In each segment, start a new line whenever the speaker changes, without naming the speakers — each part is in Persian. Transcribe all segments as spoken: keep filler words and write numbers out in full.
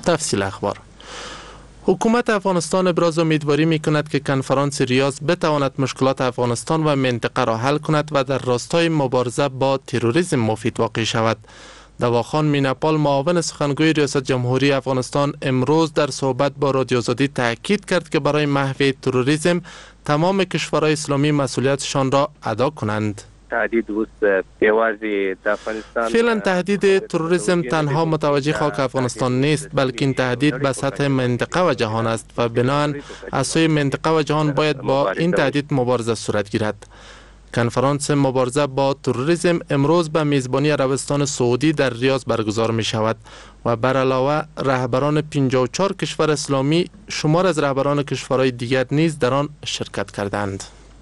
تفصیل اخبار. حکومت افغانستان ابراز امیدواری می کند که کنفرانس ریاض بتواند مشکلات افغانستان و منطقه را حل کند و در راستای مبارزه با تروریسم مفید واقع شود. دواخان میناپال، معاون سخنگوی ریاست جمهوری افغانستان، امروز در صحبت با رادیو آزادی تاکید کرد که برای محو تروریسم تمام کشورهای اسلامی مسئولیتشان را ادا کنند.
تهدید
فعلا تهدید تروریسم تنها متوجه خاک افغانستان نیست، بلکه این تهدید به سطح منطقه و جهان است و بنابراین از سوی منطقه و جهان باید با این تهدید مبارزه صورت گیرد. کنفرانس مبارزه با تروریسم امروز به میزبانی عربستان سعودی در ریاض برگزار می شود و بر علاوه رهبران پنجاه و چهار کشور اسلامی، شمار از رهبران کشورهای دیگر نیز در آن شرکت کردند.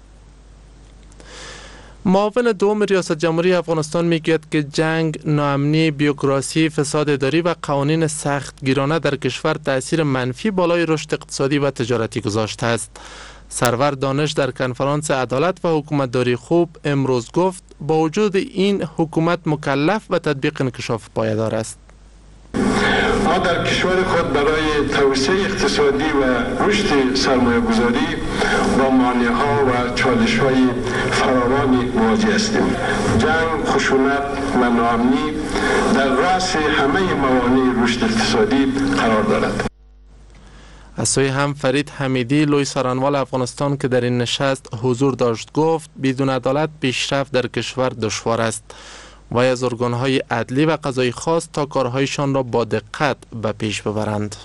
معاون دوم ریاست جمهوری افغانستان میگوید که جنگ، ناامنی، بیوکراسی، فساد اداری و قوانین سختگیرانه در کشور تأثیر منفی بالای رشد اقتصادی و تجارتی گذاشته است. سرور دانش در کنفرانس عدالت و حکومتداری خوب امروز گفت با وجود این حکومت مکلف به تطبیق انکشاف پایدار است.
ما در کشور خود برای توسعه اقتصادی و رشد سرمایه‌گذاری با مانع‌ها و چالش‌های فراوانی مواجه هستیم. جنگ، خشونت و ناامنی در رأس همه موانع رشد اقتصادی قرار دارد.
از سوی هم فرید حمیدی، لوی سرانوال افغانستان که در این نشست حضور داشت، گفت بدون عدالت پیشرفت در کشور دشوار است و از ارگان‌های عدلی و قضایی خواست تا کارهایشان را با دقت به پیش ببرند.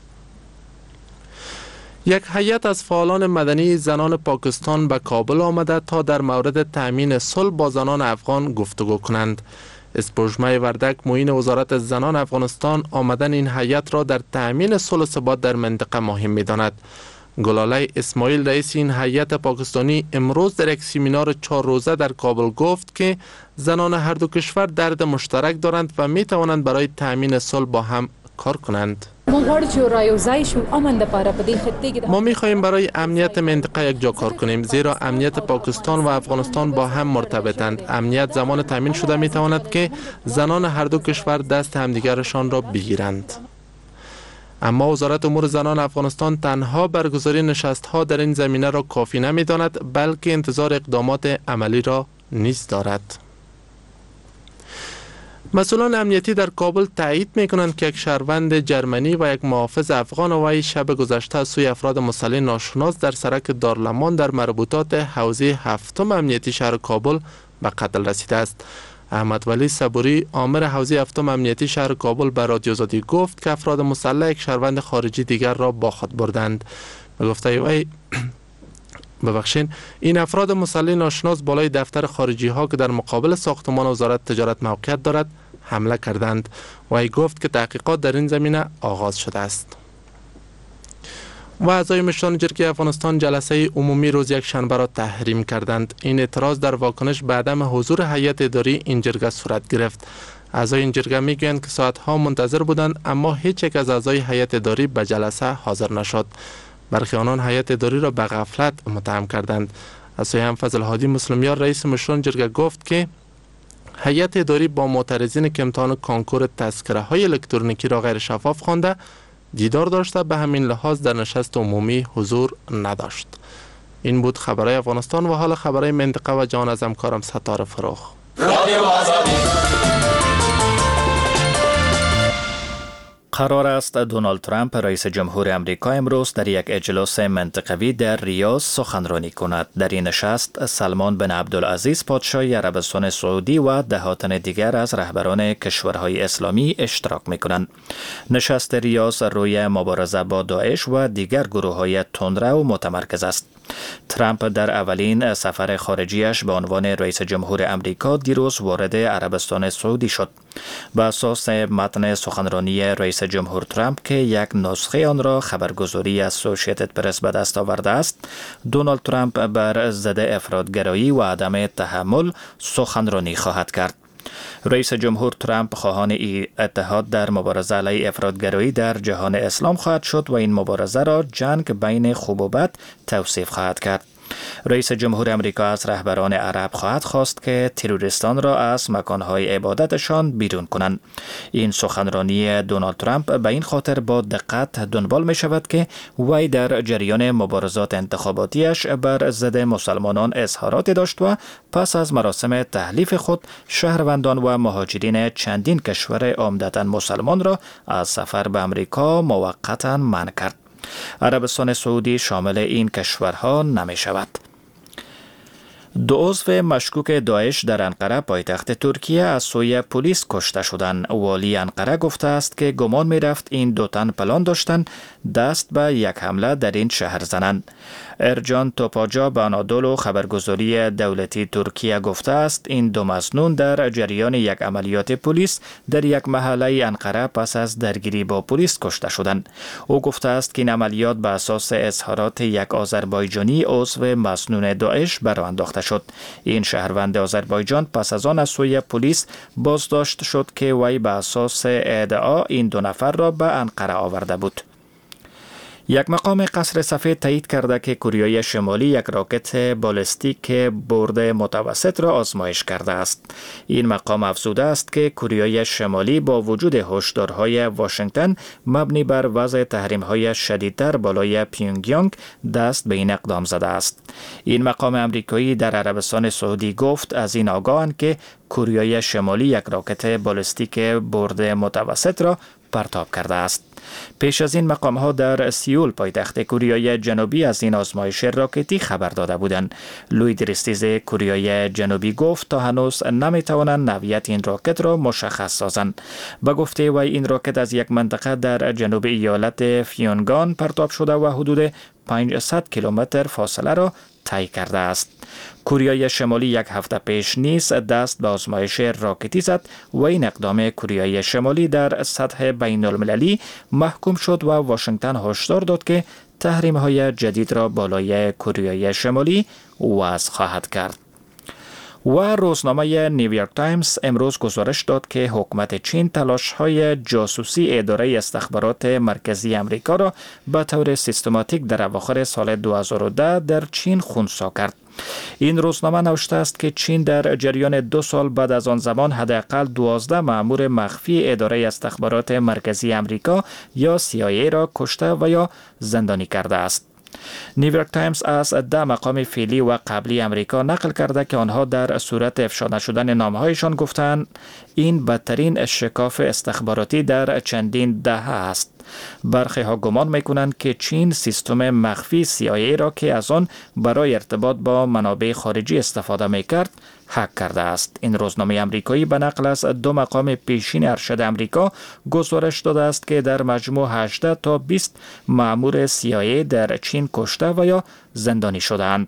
یک هیئت از فعالان مدنی زنان پاکستان به کابل آمده تا در مورد تأمین صلح با زنان افغان گفتگو کنند. اسپوژمه وردک، معین وزارت زنان افغانستان، آمدن این هیئت را در تأمین صلح و ثبات در منطقه مهم می‌داند. گلاله اسماعیل، رئیس این هیئت پاکستانی، امروز در یک سمینار چهار روزه در کابل گفت که زنان هر دو کشور درد مشترک دارند و می توانند برای تأمین صلح با هم کار کنند. ما می خواهیم برای امنیت منطقه یک جا کار کنیم، زیرا امنیت پاکستان و افغانستان با هم مرتبطند. امنیت زمان تأمین شده می تواند که زنان هر دو کشور دست همدیگرشان را بگیرند. اما وزارت امور زنان افغانستان تنها برگزاری نشست‌ها در این زمینه را کافی نمی‌داند، بلکه انتظار اقدامات عملی را نیز دارد. مسئولان امنیتی در کابل تایید می‌کنند که یک شهروند جرمنی و یک محافظ افغان وی شب گذشته از سوی افراد مسلح ناشناس در سرک دارالمان در مربوطات حوزه هفتم امنیتی شهر کابل به قتل رسیده است. احمد ولی صبوری، آمر حوزه هفتم امنیتی شهر کابل، به رادیو آزادی گفت که افراد مسلح یک شهروند خارجی دیگر را با خود بردند. به گفته وی ببخشین این افراد مسلح ناشناس بالای دفتر خارجی ها که در مقابل ساختمان وزارت تجارت موقعیت دارد حمله کردند. وی گفت که تحقیقات در این زمینه آغاز شده است. و اعضای مشران جرگه افغانستان جلسه عمومی روز یک شنبه را تحریم کردند. این اعتراض در واکنش به عدم حضور هیئت اداری این جرگه صورت گرفت. اعضای این جرگه میگویند که ساعتها منتظر بودند اما هیچ یک از اعضای هیئت اداری به جلسه حاضر نشد. برخی آنان هیئت اداری را به غفلت متهم کردند. از سوی هم فضل هادی مسلمیار، رئیس مشران جرگه، گفت که هیئت اداری با معترضین که امتحان کانکور تذکره های الکترونیکی را غیر شفاف خوانده دیدار داشته، به همین لحاظ در نشست عمومی حضور نداشت. این بود خبرهای افغانستان و حال خبرهای منطقه و جهان از همکارم ستاره فروخ.
قرار است دونالد ترامپ رئیس جمهور امریکا امروز در یک اجلاس منطقوی در ریاض سخنرانی کند. در این نشست سلمان بن عبدالعزیز پادشاه عربستان سعودی و ده تن دیگر از رهبران کشورهای اسلامی اشتراک می‌کنند. نشست ریاض روی مبارزه با داعش و دیگر گروه‌های تندرو متمرکز است. ترامپ در اولین سفر خارجیش به عنوان رئیس جمهور امریکا دیروز وارد عربستان سعودی شد. بر اساس متن سخنرانی رئیس جمهور ترامپ که یک نسخه آن را خبرگزاری اسوسییتد پرس به دست آورده است، دونالد ترامپ بر ضد افراطگرایی و عدم تحمل سخنرانی خواهد کرد. رئیس جمهور ترامپ خواهان اتحاد در مبارزه علیه افراطگرایی در جهان اسلام خواهد شد و این مبارزه را جنگ بین خوب و بد توصیف خواهد کرد. رئیس جمهور امریکا از رهبران عرب خواهد خواست که تروریستان را از مکانهای عبادتشان بیرون کنند. این سخنرانی دونالد ترامپ به این خاطر با دقت دنبال می شود که وی در جریان مبارزات انتخاباتیش بر ضد مسلمانان اظهاراتی داشت و پس از مراسم تحلیف خود شهروندان و مهاجرین چندین کشور عمدتاً مسلمان را از سفر به امریکا موقتاً منع کرد. عربستان سعودی شامل این کشورها نمی شود. دو عضو مشکوک داعش در انقره پایتخت ترکیه از سوی پلیس کشته شدند. والی انقره گفته است که گمان می رفت این دو تن پلان داشتند دست به یک حمله در این شهر زنند. ارجان توپاجا به آنادولو خبرگزاری دولتی ترکیه گفته است این دو مسنون در جریان یک عملیات پلیس در یک محله انقره پس از درگیری با پلیس کشته شدند. او گفته است که این عملیات به اساس اظهارات یک آذربایجانی عضو مسنون داعش برآ انداخته شد. این شهروند آذربایجان پس از آن از سوی پلیس بازداشت شد که وی به اساس ادعا این دو نفر را به انقره آورده بود. یک مقام قصر سفید تایید کرده که کره شمالی یک راکت بالستیک برد متوسط را آزمایش کرده است. این مقام افزوده است که کره شمالی با وجود هشدارهای واشنگتن مبنی بر وضع تحریم‌های شدیدتر بالای پیونگیانگ دست به این اقدام زده است. این مقام امریکایی در عربستان سعودی گفت از این آگاهند که کره شمالی یک راکت بالستیک برد متوسط را پرتاب کرده است. پیش از این مقام ها در سیول پایتخت کره جنوبی از این آزمایش راکتی خبر داده بودند. لوی دریستیز کره جنوبی گفت تا هنوز نمی توانند نوعیت این راکت را مشخص سازند. با گفته وی این راکت از یک منطقه در جنوب ایالت فیونگان پرتاب شده و حدود پانصد کیلومتر فاصله را طی کرده است. کره شمالی یک هفته پیش نیز دست به آزمایش راکتی زد و این اقدام کره شمالی در سطح بین المللی محکوم شد و واشنگتن هشدار داد که تحریم‌های جدید را بالای کره شمالی وضع خواهد کرد. و روزنامه نیویورک تایمز امروز گزارش داد که حکومت چین تلاش‌های جاسوسی اداره استخبارات مرکزی امریکا را به طور سیستماتیک در اواخر سال دو هزار و ده در چین خنثی کرد. این روزنامه نوشته است که چین در جریان دو سال بعد از آن زمان حداقل دوازده مأمور مخفی اداره استخبارات مرکزی امریکا یا سی آی ای را کشته و یا زندانی کرده است. نیویورک تایمز از ده مقام فعلی و قبلی امریکا نقل کرده که آنها در صورت افشا نشدن نامه‌هایشان گفتند این بدترین شکاف استخباراتی در چندین دهه است. برخی ها گمان میکنند که چین سیستم مخفی سی آی ای را که از آن برای ارتباط با منابع خارجی استفاده میکرد هک کرده است. این روزنامه امریکایی به نقل از دو مقام پیشین ارشد امریکا گزارش داده است که در مجموع هجده تا بیست مأمور سی آی ای در چین کشته و یا زندانی شدند.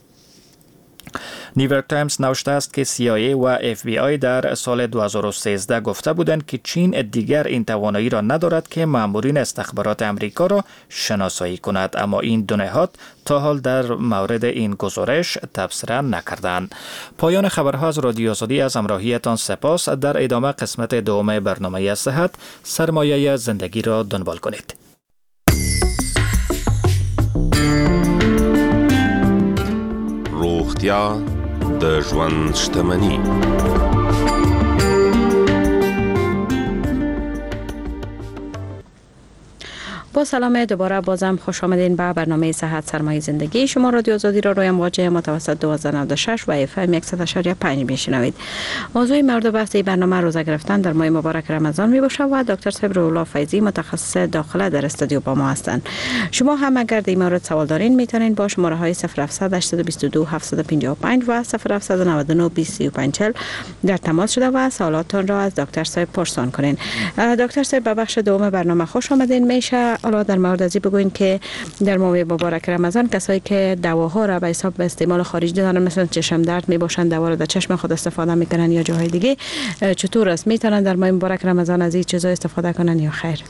نیویورک تایمز نوشته است که سی آی ای و اف بی آی در سال دو هزار و سیزده گفته بودند که چین دیگر این توانایی را ندارد که مأمورین استخبارات امریکا را شناسایی کند، اما این دو نهاد تا حال در مورد این گزارش تبصره نکردند. پایان خبرها از رادیو آزادی از همراهیتان سپاس. در ادامه قسمت دوم برنامه صحت سرمایه زندگی را دنبال کنید.
روغتیا د ژوند شتمني.
با سلام دوباره بازم خوش آمدین به برنامه صحت سرمایه زندگی. شما رادیو آزادی را روی موجه متوسط دویست و نود و شش و اف ام صد و شش و پنج میشنوید. موضوع مورد بحث این برنامه روزه گرفتن در ماه مبارک رمضان می باشه و دکتر صاحب روح فیضی متخصص داخله در استودیو با ما هستند. شما هم اگر در این مورد سوال دارین میتونین با شماره های صفر هفتصد هشتصد و بیست و دو هفتصد و پنجاه و پنج و صفر هفتصد و نود و نه بیست و پنج چهل در تماس شده و سوالاتتان را از دکتر صاحب پرسان کنین. دکتر صاحب به بخش دوم برنامه خوش آمدین. میشه حالا در مورد ازی بگوین که در ماه مبارک رمضان کسایی که دواها را به حساب به استعمال خارجی دارن، مثلا چشم درد میباشن دوا را در چشم خود استفاده میکنن یا جاهای دیگه، چطور است میتونن در ماه مبارک رمضان از این چیزا استفاده کنن یا خیر؟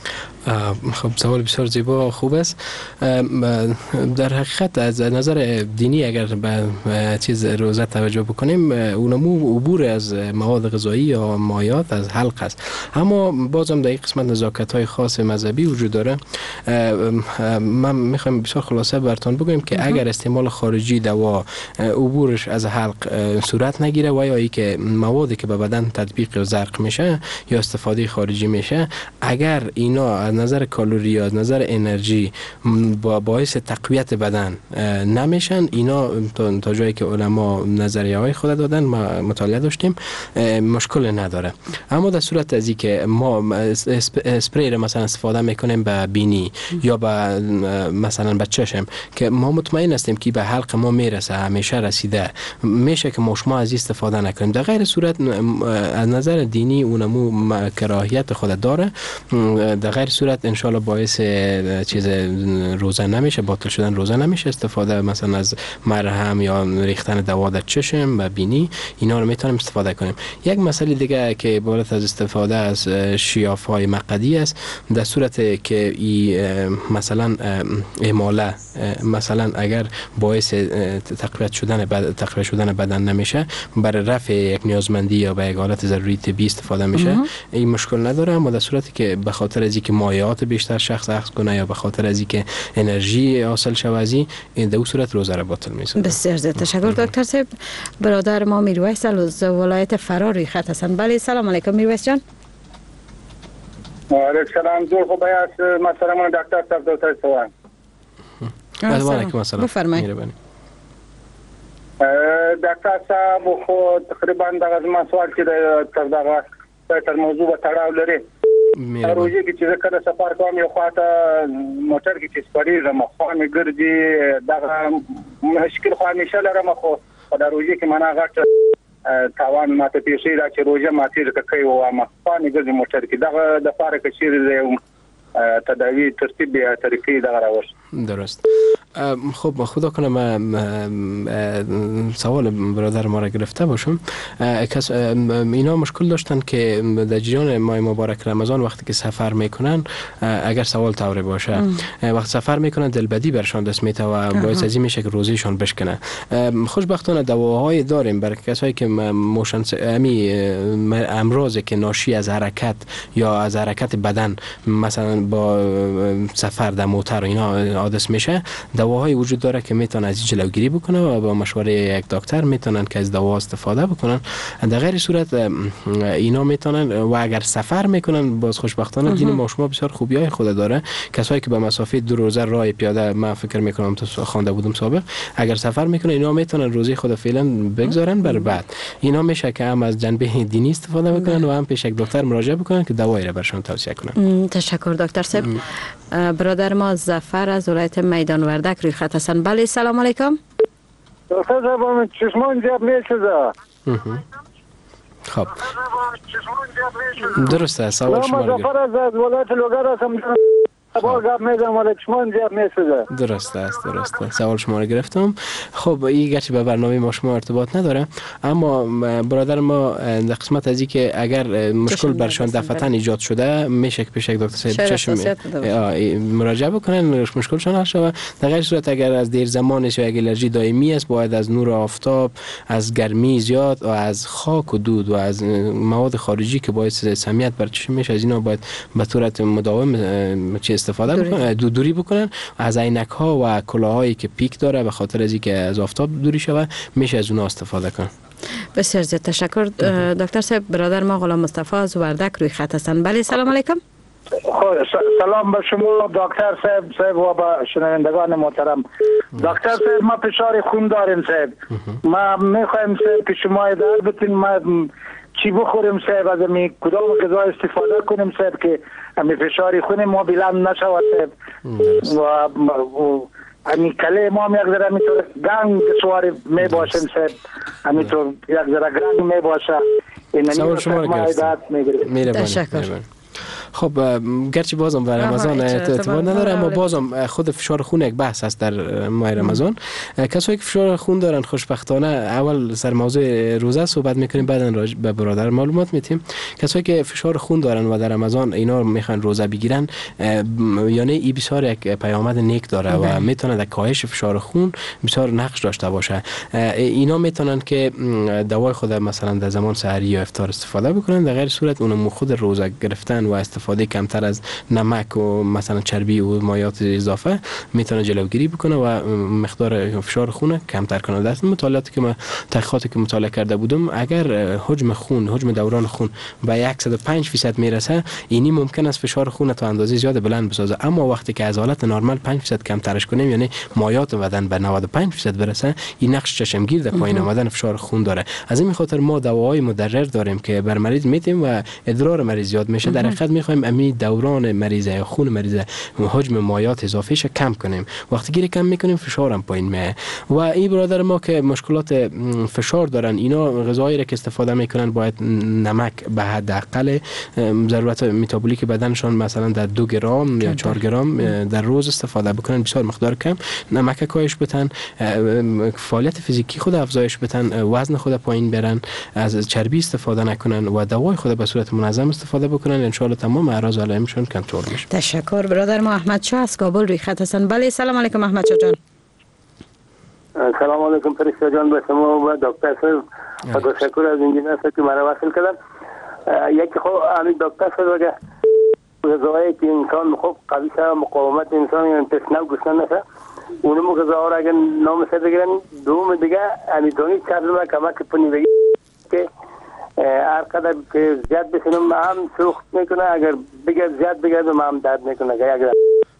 خب سوال بسیار زیبا خوب است. در حقیقت از نظر دینی اگر به چیز روزه توجه بکنیم، اونمو عبور از مواد غذایی یا مایات از حلق است، اما بازم در این قسمت نزاکت های خاص مذهبی وجود داره. من میخوام بسیار خلاصه براتون بگم که اگر استعمال خارجی دوا عبورش از حلق صورت نگیره و یا ای که موادی که به بدن تطبیق و زرق میشه یا استفاده خارجی میشه، اگر اینا از نظر کالری، از نظر انرژی با باعث تقویت بدن نمیشن، اینا تا جایی که علما نظریه های خود دادن ما مطالعه داشتیم مشکل نداره. اما در صورت از که ما اسپری رو مثلا استفاده میکنیم به بینی یا به مثلا به چشم که ما مطمئن هستیم که به حلق ما میرسه، همیشه رسیده، میشه که ما شما از استفاده نکنیم. در غیر صورت از نظر دینی اونمو کراهیت خود داره. در غیر صورت انشالله باعث چیز روزه نمیشه، باطل شدن روزه نمیشه. استفاده مثلا از مرهم یا ریختن دوا در چشم و بینی، اینا رو میتونیم استفاده کنیم. یک مسئله دیگه که عبارت از استفاده از شیاف های مقعدی است، در صورت که ای مثلا اماله مثلا اگر باعث تقویت شدن بدن تقویت شدن بدن نمیشه، برای رفع یک نیازمندی یا به یک حالت ضروری طبی استفاده میشه، این مشکل نداره. اما در صورتی که به خاطر از اینکه مایعات بیشتر شخص اخذ کنه یا به خاطر از اینکه انرژی حاصل شود، این در اون صورت روزه را باطل میشه.
بسیار زیاد تشکر دکتر صاحب. برادر ما میرویس از ولایت فراری خط هستند. بله سلام علیکم میرویس جان.
علیکم سلام. دو خوب است. مثلا من دکتر صاحب دکتر سوان.
علیکم السلام.
بفرمایید.
دکتر صاحب خو تقریبا دغه ما سوال کې د دغه تر موضوع په تړاو لري. روزي کې چې کله سفر کوم یو خواته موټر کې چې سپریږم خو مې ګرځي دغه مشکل خو همیشه لرم، خو په روزي کې معنا غټ تاوان ماته پیښې را چې روزه ماته کوي او ما خو مې ګرځي موټر کې دغه د فارق شیر تداوی ترتیب یا طریقې دغه راوست.
درست. خب خدا کنه من سوال برادر ما را گرفته باشم. کس اینا مشکل داشتن که در جریان ماه مبارک رمضان وقتی که سفر میکنن، اگر سوال طوری باشه، وقت سفر میکنن دلبدی برشان دست میته و باعث از این میشه که روزیشان بشکنه. خوشبختانه دواهای داریم برای کسایی که موشن امی امراضی که ناشی از حرکت یا از حرکت بدن مثلا با سفر در موتر و اینا حادث میشه، دواهای وجود داره که میتونن از جلوگیری بکنه و با مشوره یک دکتر میتونن که از دوا استفاده بکنن. در غیر صورت اینا میتونن و اگر سفر میکنن، باز خوشبختانه دین ما شما بسیار خوبیای خود داره. کسایی که به مسافت دو روزه راه پیاده، من فکر میکنم تو خوانده بودم سابق، اگر سفر میکنن اینا میتونن روزی خود فعلا بگذارن بر بعد. اینا میشه که هم از جنبه دینی استفاده بکنن و هم پیش یک دکتر مراجعه بکنن که دوایی را برشون توصیه کنن.
تشکر دکتر صاحب. برادر ما ظفر از ولایت میدان وردک روی خط هستند. بله سلام علیکم.
دکتر صاحب چشمان جاب میشه.
خب درسته. سوال شما رو
ظفر از ولایت لوگر هستم. با گپ میزنم ولی چشمان جاب میشه.
درسته است. درسته. سوال شما رو گرفتم. خب این گرچه به برنامه ما شما ارتباط نداره، اما برادر ما در قسمت از این که اگر مشکل برشان دفعتاً ایجاد شده، میشه که پیش یک دکتر صاحب چشم مراجعه بکنن مشکلشان حل شود. در غیر صورت اگر از دیر زمانش یا یک الرژی دائمی است، باید از نور آفتاب، از گرمی زیاد و از خاک و دود و از مواد خارجی که باعث سمیت بر چشم میشه، از اینا باید به صورت مداوم چه استفاده بکنن، دوری بکنن. از عینک ها و کلاهایی که پیک داره به خاطر از اینکه از آفتاب دوری شود، میشه از اونها استفاده کنن.
بسیار زیاد تشکر دکتر صاحب. برادر ما غلام مصطفی از وردک روی خط هستند. بله سلام علیکم.
سلام به شما دکتر صاحب صاحب و به شنوندگان محترم. دکتر صاحب ما فشار خون داریم صاحب. ما میخوایم صاحب که شما هدایت بدین ما چی بخوریم صاحب، از می کدام غذا استفاده کنیم صاحب که می فشار خون ما بلند نشود صاحب و امی کله ما هم یک ذره میتونه گنگ سواری می باشیم صاحب، همینطور یک ذره گنگ می باشه.
سوال شما رو گرفتم.
تشکر.
خب گرچه بازم بر رمضان اعتبار نداره، اما بازم خود فشار خون یک بحث است در ماه رمضان. کسایی که فشار خون دارن خوشبختانه اول سر موضوع روزه صحبت میکنیم، بعدن راجع به برادر معلومات میتیم. کسایی که فشار خون دارن و در رمضان اینا میخوان روزه بگیرن، یعنی این بسیار یک پیامد نیک داره و میتونه در کاهش فشار خون بسیار نقش داشته باشه. اینا میتونن که دوای خود مثلا در زمان سحری یا افطار استفاده بکنن، در غیر صورت اونم خود روزه گرفتن و استفاده کمتر از نمک و مثلا چربی و مایعات اضافه میتونه جلوگیری بکنه و مقدار فشار خون کمتر کنه. در مطالعاتی که ما تحقیقاتی که مطالعه کرده بودم، اگر حجم خون حجم دوران خون به صد و پنج درصد میرسه، اینی ممکن است فشار خون تا اندازه زیاد بلند بسازه. اما وقتی که از حالت نرمال پنج درصد کمترش کنیم، یعنی مایعات بدن به نود و پنج درصد برسه، این نقش چشمگیر در پایین آمدن فشار خون داره. از این خاطر ما دواهای مضر داریم که بر مریض میتیم و ادرار مریض زیاد میشه. در حقیقت میخوایم امی دوران مریض یا خون مریض حجم مایعات اضافهش کم کنیم. وقتی گیری کم میکنیم فشار هم پایین میاد. و این برادر ما که مشکلات فشار دارن، اینا غذایی را که استفاده میکنن باید نمک به حداقل ضرورت متابولیک بدنشان مثلا در دو گرم یا چهار گرم در روز استفاده بکنن، بسیار مقدار کم. نمک کاهش بدن، فعالیت فیزیکی خود افزایش بدن، وزن خود پایین برن، از چربی استفاده نکنن و دوای خود به صورت منظم استفاده بکنن. ان شاء الله تمام اعراض علائمشون کنترل میشه.
تشکر. برادر ما احمد شاه از کابل روی خط هستن. بله سلام علیکم احمد شاه جان.
سلام علیکم فرشته جان، به شما و دکتر صاحب و تشکر از انجینر صاحب که مرا وصل کردن. یکی خب همین دکتر صاحب اگه غذایی که انسان خوب قوی شه، مقاومت انسان یعنی تشنه و گشنه نشه، اونم غذا را اگه نام سر بگیرن. دوم دیگه امیدونی چرم کمک کنی بگی که هر قدر که زیاد بسنم هم سوخت میکنه، اگر بگه زیاد بگه هم درد میکنه. اگر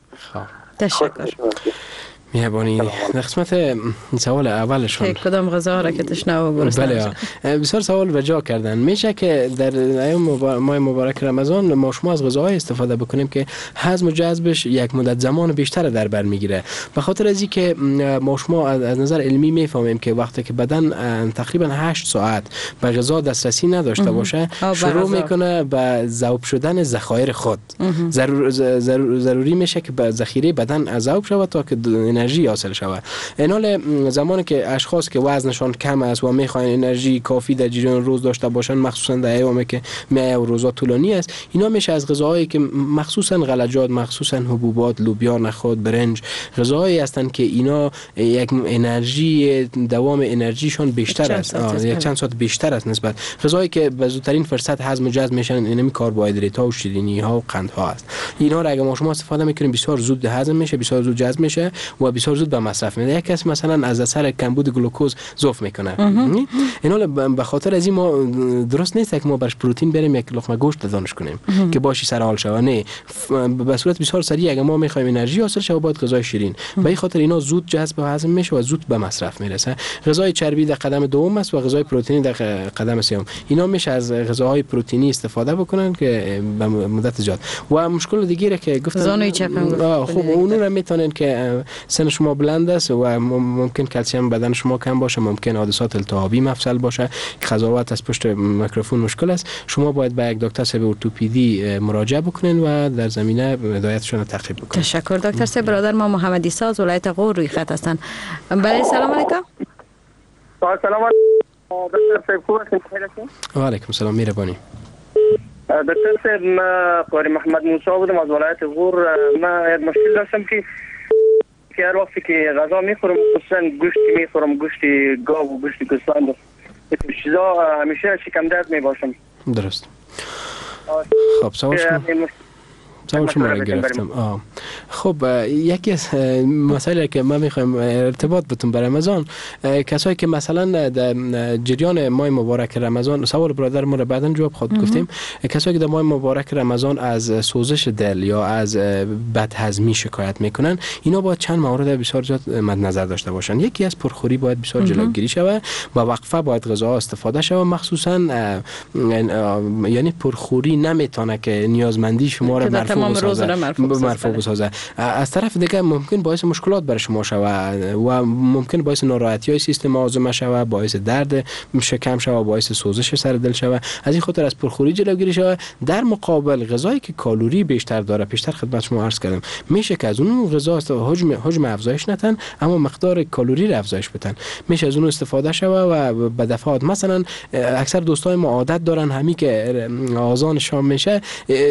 تشکر.
مهربانی. در قسمت سوال اولشون
کدام غذا را که تشنه و گرسنه؟
بله بسیار سوال وجا کردن. میشه که در ایام ماه مبارک رمضان ما شما از غذاهای استفاده بکنیم که هضم و جذبش یک مدت زمان بیشتر در بر میگیره. به خاطر از اینکه ما شما از نظر علمی میفهمیم که وقتی که بدن تقریبا هشت ساعت به غذا دسترسی نداشته باشه، شروع میکنه به ذوب شدن ذخایر خود. ضرور ضروری میشه که به ذخیره بدن ذوب شود تا که انرژی حاصل شود. این حال زمانی که اشخاص که وزنشان کم است و میخواین انرژی کافی در جریان روز داشته باشن، مخصوصا در ایامی که میای و روزا طولانی است، اینا میشه از غذاهایی که مخصوصا غلجات، مخصوصا حبوبات، لوبیا، نخود، برنج، غذاهایی هستند که اینا یک انرژی دوام انرژیشان بیشتر است، یک چند ساعت بیشتر است نسبت غذایی که به زودترین فرصت هضم و جذب میشن. اینمی کربوهیدرات ها و شیرینی ها و قند ها است. اینا را اگه ما شما استفاده میکنیم بسیار زود هضم میشه، بسیار زود جذب میشه و بسیار زود به مصرف میره. یک کس مثلا از اثر کمبود گلوکوز ضعف میکنه. اینا به خاطر از این ما درست نیست که ما برش پروتئین بریم یک لقمه گوشت دانش کنیم که باشی سر حال شوه. نه، به صورت بسیار سریع اگه ما میخوایم انرژی حاصل شه باید غذای شیرین. به این خاطر اینا زود جذب و هضم میشه و زود به مصرف میرسه. غذای چربی در قدم دوم است و غذای پروتئینی در قدم سوم. اینا میشه از غذاهای پروتئینی استفاده بکنن که به مدت زیاد. و مشکل دیگه که گفتم
زانوی چپم
خب اون رو میتونن که سن شما بلند است و ممکن کلسیم بدن شما کم باشه، ممکن حادثات التهابی مفصل باشه که قضاوت از پشت میکروفون مشکل است. شما باید به یک دکتر صاحب ارتوپدی مراجعه بکنین و در زمینه هدایتشون رو تعقیب بکنین.
تشکر دکتر صاحب. برادر ما محمد عیسی از ولایت غور روی خط هستن. بله سلام علیکم.
سلام علیکم دکتر صاحب، خوب هستین؟
و علیکم السلام، مهربانی.
دکتر صاحب، ما قاری محمد موسی بودم از ولایت غور. ما یک مشکل داشتم که که هر وقتی که غذا میخورم خصوصا گوشت میخورم، گوشت گاو و گوشت گوسفند، این چیزا همیشه شکم درد میباشم.
درست. خب سوال شما سوال شما را گرفتم. آه. خب یکی از مسائلی که ما میخوایم ارتباط بتون بر رمضان، کسایی که مثلا در جریان ماه مبارک رمضان، سوال برادر ما را بعداً جواب خود گفتیم، کسایی که در ماه مبارک رمضان از سوزش دل یا از بدهضمی شکایت میکنن، اینا باید چند مورد بسیار زیاد مد نظر داشته باشن. یکی از پرخوری باید بسیار جلوگیری شود، با وقفه باید غذا استفاده شود، مخصوصا یعنی پرخوری نمیتونه که نیازمندی شما را مرفوع
تمام روز را
مرفوع بسازه. از طرف دیگه ممکن باعث مشکلات برای شما شود و ممکن باعث ناراحتی های سیستم هاضمه شود، باعث درد شکم شود، باعث سوزش سر دل شود. از این خاطر از پرخوری جلوگیری شود. در مقابل غذایی که کالری بیشتر داره، پیشتر خدمت شما عرض کردم، میشه که از اون غذا حجم حجم افزایش نتن اما مقدار کالری را افزایش بدن. میشه از اون استفاده شود و به دفعات. مثلا اکثر دوستای ما عادت دارن همین که آذان شام میشه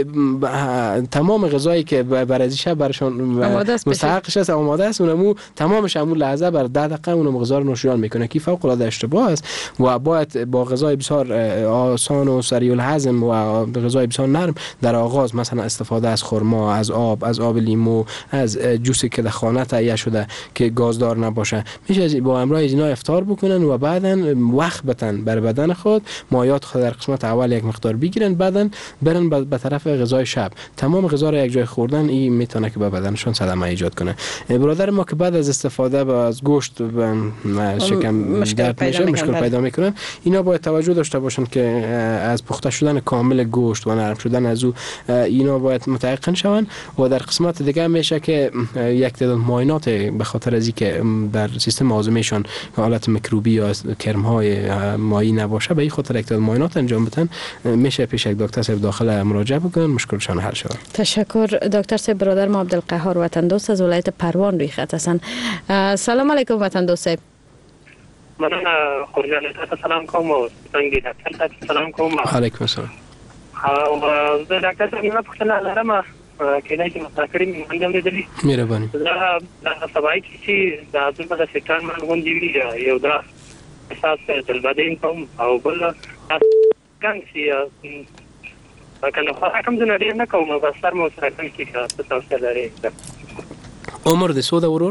تمام غذایی که برای شب برشون مستحقش است آماده است، اونمو تمامش همون لحظه بر ده دقیقه اونم غذا رو نوشیان میکنه که فوق العاده اشتباه است و باید با غذای بسیار آسان و سریع الهضم و غذای بسیار نرم در آغاز مثلا استفاده از خرما، از آب، از آب لیمو، از جوسی که در خانه تهیه شده که گازدار نباشه، میشه با همراه اینا افطار بکنن و بعدن وقت بتن بر بدن خود، مایات خود در قسمت اول یک مقدار بگیرن، بعدن برن به طرف غذای شب. تمام غذا رو یک جای خوردن این میتونه که به بدنشون صدمه ایجاد کنه. برادر ما که بعد از استفاده از گوشت شکم درد میشه، مشکل پیدا میکنن، اینا باید توجه داشته باشن که از پخته شدن کامل گوشت و نرم شدن از او اینا باید متيقن شون. و در قسمت دیگه میشه که یک تعداد معاینات به خاطر از اینکه در سیستم هاضمهشون حالت میکروبی یا کرم های مایی نباشه، به این خاطر یک تعداد معاینات انجام بدن، میشه پیش یک دکتر صاحب داخل مراجعه بکنن، مشکلشون حل شود.
تشکر دکتر صاحب. برادر ما عبدالقهار وطن دوست از ولایت پروان روی خط هستن. سلام علیکم وطن دوست صاحب.
من خورجان سلام کوم او څنګه دکتر سلام کوم.
علیکم السلام.
او زه دکتر صاحب نه پوښتنه لرم کله چې مستقری من هم دې
مهرباني.
دا د سبای چې د عبدالله د سکتان من غونډې وی یو دا اساس د بدین کوم او بل څنګه چې کنه خو کوم ځنه ډیر نه کوم بس سر مو سره کوم کې تاسو لري.
عمر د سودا ورور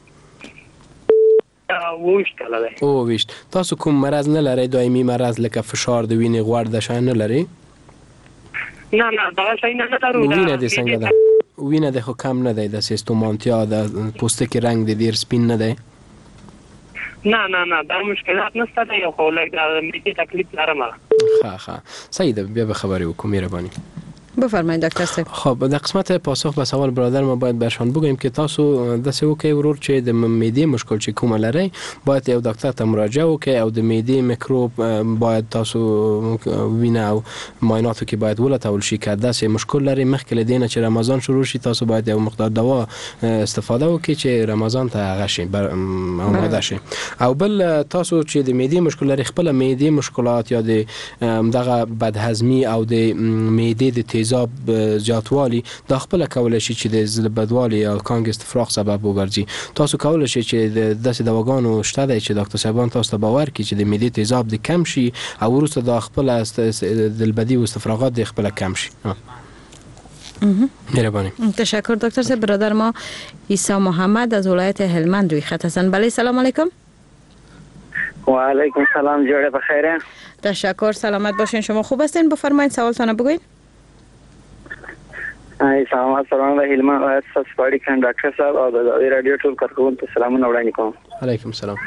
ووشت کله ده
او وشت. تاسو کوم مرض نه لرئ؟ دائمی مرض لکه فشار د وینې غوړ د شان نه لرئ؟
نه نه دا شي نه لرو.
وینه دې څنګه ده؟ وینه د خو کم نه دی، د سیستومانتیا د پوستکي رنگ د ډیر سپین نه دی؟
نه نه نه دا مشکلات نشته دی، خو لږ د میټي تکلیف لرم.
ښه ښه صحیح ده، بیا به خبرې وکړو. مهرباني.
بفرمایید دکتر صاحب.
خب در قسمت پاسخ به سوال برادر ما باید برشان بگویم که تاسو دسه وکي ورور چې د معده مشکل چې کوم لري باید یو دکتر ته مراجعه وکړي او د معده میکروب باید تاسو وینه او معایناتو کې باید ولټول شي که داسې مشکل لري. مخکې له دې نه چې رمضان شروع شي تاسو باید یو مقدار دوا استفاده وکړي چې رمضان ته هغه شي آماده شي. او بل تاسو چې د معده مشکل لري، خپل معده مشکلات یا د دغه بدهضمي او د معده د تیزاب زیاتوالی دا خپل کولای شي چې د زړه بدوالي یا کانګ استفراغ سبب وګرځي. تاسو کولای شي چې د داسې دواګانو شته دی چې ډاکټر صاحبان تاسو ته باور کړي چې د معدې تیزاب د کم شي او وروسته د خپل دلبدي او استفراغات د خپل کم شي. مهربانی.
تشکر دکتر صاحب. برادر ما عیسی محمد از ولایت هلمند روی خط هستن. بله سلام علیکم.
و علیکم سلام. جوړه بخیره.
تشکر. سلامت باشین. شما خوب هستین؟ بفرمایید سوالتون بگوین.
ای سلام سلام د هلمند ولایت سپاړی کان ډاکټر صاحب او د رادیو ټول کارکونکو ته سلامونه وړاندې کوم.
علیکم السلام.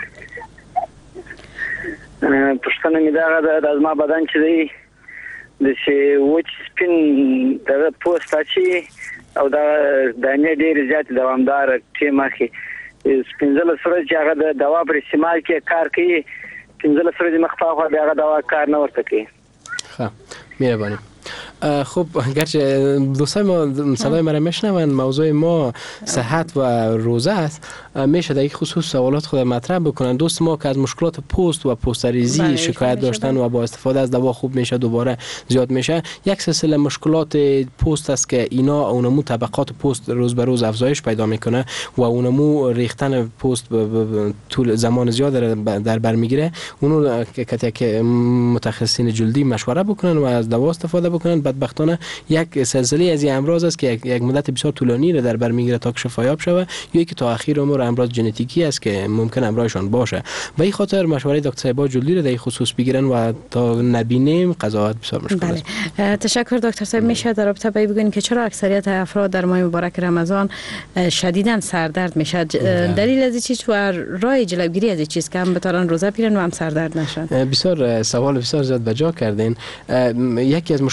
پښتنه می دا د ازما بدن چې دی د شی وچ سپین د پوسټ اچي او دا دانه ډیر زیات دوامدار ټیمه کې سپینځل سره چې هغه د دوا پر استعمال کې کار کوي، سپینځل سره د مخفاغه دغه دوا کار نه ورته کوي.
ها مهربانی. خب گرچه دوستای ما صدای ما را میشنون، موضوع ما صحت و روزه است، میشه در این خصوص سوالات خود مطرح بکنن. دوست ما که از مشکلات پوست و پوستریزی شکایت داشتن و با استفاده از دوا خوب میشه دوباره زیاد میشه. یک سلسله مشکلات پوست است که اینا اونمو طبقات پوست روز به روز افزایش پیدا میکنه و اونمو ریختن پوست طول زمان زیاد در بر میگیره. اونو که متخصصین جلدی مشوره بکنن و از دوا استفاده بکنن. بدبختانه یک سلسله از این امراض است که یک مدت بسیار طولانی را در بر میگیره تا شفایاب شوه، یا که تا اخیر عمر امراض ژنتیکی است که ممکن امراضشان باشه. به این خاطر مشوره دکتر صاحب جلدی را در این خصوص بگیرن و تا نبینیم قضاوت بسیار مشکل است.
بله. تشکر دکتر صاحب. میشه در رابطه با بگین که چرا اکثریت افراد در ماه مبارک رمضان شدیداً سردرد میشه؟ دلیل از این چیز و راه جلوگیری از این چیز که هم بتونن روزه بگیرن و هم سردرد نشن؟
بسیار سوال بسیار زیاد بجا کردین. یکی از مشکلاتی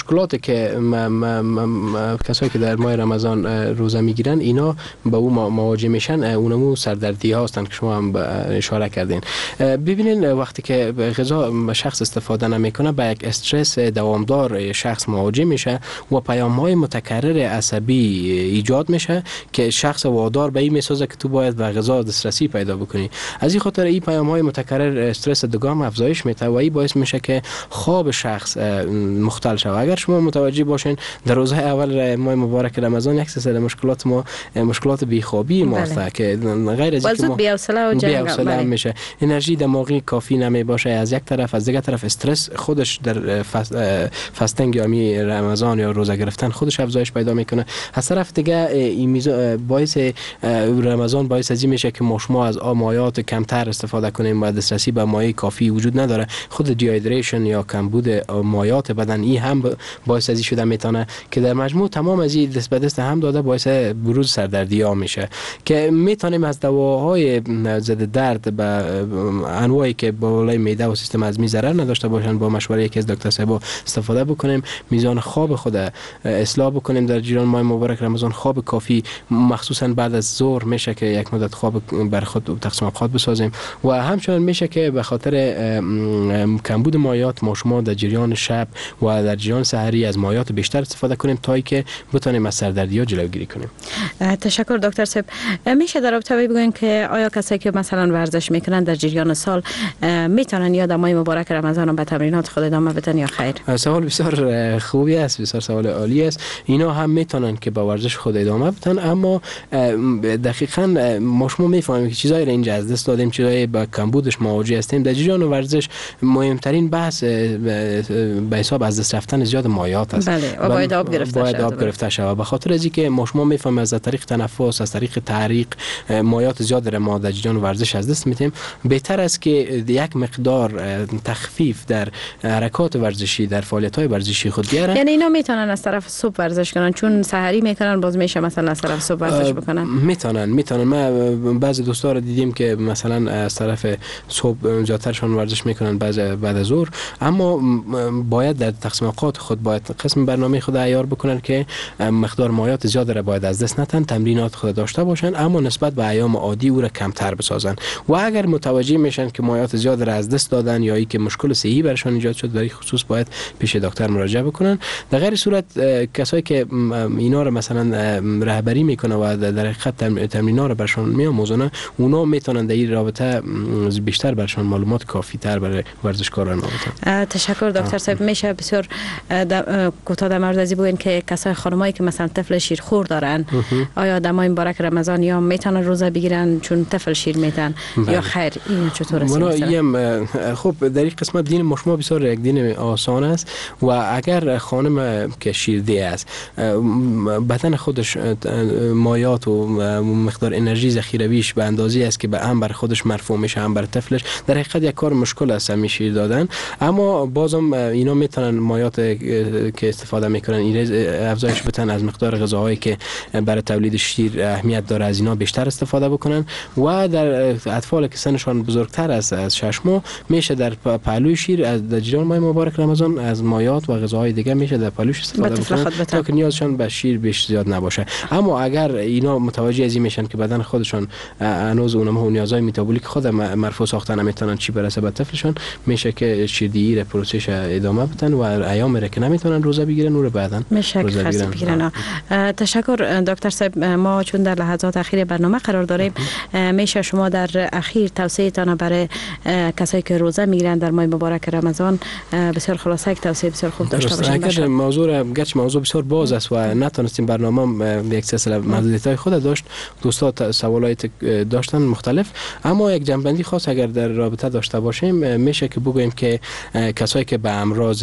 که م- م- م- کسایی که در ماه رمضان روزه میگیرن اینا با او مواجه میشن، اونمو سردردی ها هستند که شما هم اشاره کردین. ببینین وقتی که غذا شخص استفاده نمیکنه با یک استرس دوامدار شخص مواجه میشه و پیام‌های متکرر عصبی ایجاد میشه که شخص وادار به این میسازه که تو باید به غذا دسترسی پیدا بکنی. از این خاطر این پیام‌های متکرر استرس دوگام افزایش میده و این باعث میشه که خواب شخص مختل شود. اگر شما متوجه باشین در روزهای اول ماه مبارک رمضان یک سلسله مشکلات ما مشکلات بیخوابی ماست بله. که غیر از اینکه ما
بی‌حوصله و جنگ
بله. میشه، انرژی دماغی کافی نمی باشه، از یک طرف از دیگر طرف استرس خودش در فاستینگ یا می رمضان یا روزه گرفتن خودش افزایش پیدا میکنه. از طرف دیگه این باعث رمضان باعث از این میشه که ما شما از مایات کمتر استفاده کنیم و دسترسی به مایع کافی وجود نداره. خود دیهایدریشن یا کمبود مایات بدن این هم باعث از این شده میتونه که در مجموع تمام از این دست به دست هم داده باعث بروز سردردی ها میشه که میتونیم از دواهای ضد درد به انواعی که بالای معده و سیستم هضمی ضرر نداشته باشن با مشوره یکی از دکتر صاحب استفاده بکنیم. میزان خواب خود اصلاح بکنیم در جریان ماه مبارک رمضان. خواب کافی مخصوصا بعد از ظهر میشه که یک مدت خواب بر خود تقسیم اوقات بسازیم و همچنین میشه که به خاطر کمبود مایات ما شما در جریان شب و در جریان سحری از مایات بیشتر استفاده کنیم تا اینکه بتونیم از سردردی ها جلوگیری کنیم.
تشکر دکتر صاحب. میشه در رابطه بگوین که آیا کسایی که مثلا ورزش میکنن در جریان سال میتونن یا در ماه مبارک رمضان به تمرینات خود ادامه بدن یا خیر؟
سوال بسیار خوبی است، بسیار سوال عالی است. اینا هم میتونن که با ورزش خود ادامه بدن، اما دقیقاً ما شما میفهمیم که چیزایی را اینجا از دست دادیم، چیزایی با کمبودش مواجه هستیم. در جریان ورزش مهمترین بحث به حساب از دست رفتن زیاد مایات است.
بله، و باید آب گرفته
باید آب گرفته شود. به خاطر از اینکه ما شما میفهمیم از طریق تنفس، از طریق تعریق مایات زیاد را ما در جریان ورزش از دست میدیم. بهتر است که یک مقدار تخفیف در حرکات ورزشی، در فعالیت‌های ورزشی خود بیارن.
یعنی اینا میتونن از طرف صبح ورزش کنن، چون سحری میکنن باز میشه مثلا از طرف صبح ورزش بکنن.
میتونن میتونن ما بعضی دوستا رو دیدیم که مثلا از طرف صبح زیادترشون ورزش میکنن بعد بعد از ظهر، اما باید در تقسیم اوقات خود باید قسم برنامه خود عیار بکنن که مقدار مایات زیاد را باید از دست ندن، تمرینات خود داشته باشن، اما نسبت به ایام عادی او را کمتر بسازن. و اگر متوجه میشن که مایات زیاد را از دست دادن یا ای که مشکل صحی برشان ایجاد شد، در این خصوص باید پیش دکتر مراجعه بکنن. در غیر صورت کسایی که اینا را مثلا رهبری میکنه و در حقیقت تمرینات را برشان میآموزونه، اونا میتونن در این رابطه بیشتر برشان معلومات کافی تر برای ورزشکاران بدن.
تشکر دکتر صاحب. میشه بسیار کوتاه در مورد ازی بگین که کسای خانمایی که مثلا طفل شیرخور دارن آیا در ماه مبارک رمضان یا میتونن روزه بگیرن چون طفل شیر میدن یا خیر؟ این چطور است؟
والا خب در این قسمت دین ما شما بسیار یک دین آسان است و اگر خانم که شیرده است بدن خودش مایات و مقدار انرژی ذخیرویش به اندازی است که به هم بر خودش مرفوع میشه هم بر طفلش، در حقیقت یک کار مشکل است می شیر دادن. اما بازم اینا میتونن مایات که استفاده میکنن این افزایش بدن، از مقدار غذاهایی که برای تولید شیر اهمیت داره از اینا بیشتر استفاده بکنن و در اطفال که سنشان بزرگتر است از شش ماه میشه در پهلوی شیر از در جریان ماه مبارک رمضان از مایات و غذاهای دیگه میشه در پهلوش استفاده بکنن تا که نیازشان به شیر بیش زیاد نباشه. اما اگر اینا متوجه از این میشن که بدن خودشان هنوز اونها نیازهای متابولیک خود مرفوع ساخته نمیتونن چی برسه به طفلشان، میشه که شیردهی را پروسش ادامه بدن و ایام را که نمیتونن روزه بگیرن اون بعداً روزه
بگیرن, بگیرن. تشکر دکتر صاحب. ما چون در لحظات اخیر برنامه قرار داریم، میشه شما در اخیر توصیه تان برای کسایی که روزه میگیرن در ماه مبارک رمضان بسیار خلاصه یک توصیه بسیار خوب داشته باشین؟
اگر موضوع گچ موضوع بسیار باز است و نتونستیم برنامه یک سلسله محدودیت‌های خود داشت، دوستان سوالات داشتن مختلف، اما یک جنبندی خاص اگر در رابطه داشته باشیم میشه که بگوییم که کسایی که به امراض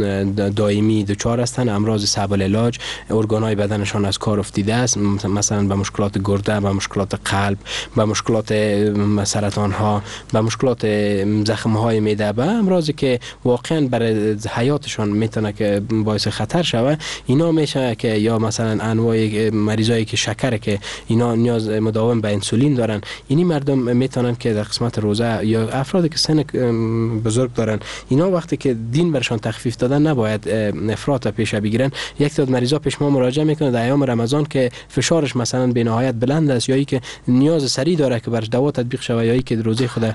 دائمی دچار هستن، امراض صعب العلاج، ارگان‌های بدنشان از کار افتیده است، مثلا به مشکلات گرده، به مشکلات قلب، به مشکلات سرطان ها، به مشکلات زخم های معده، به امراضی که واقعا برای حیاتشان میتونه که باعث خطر شوه، اینا میشه که یا مثلا انواع مریضایی که شکر که اینا نیاز مداوم به انسولین دارن، اینی مردم میتونن که در قسمت روزه یا افرادی که سن بزرگ دارن، اینا وقتی که دین برشان تخفیف دادن نباید افراط پیش بگیرن، یک تعداد مریضا پیش ما مراجعه میکنه در ایام رمضان که فشارش مثلا به نهایت بلند است یا ای که نیاز سریع داره که برش دوا تطبیق شود یا ای که روزه خود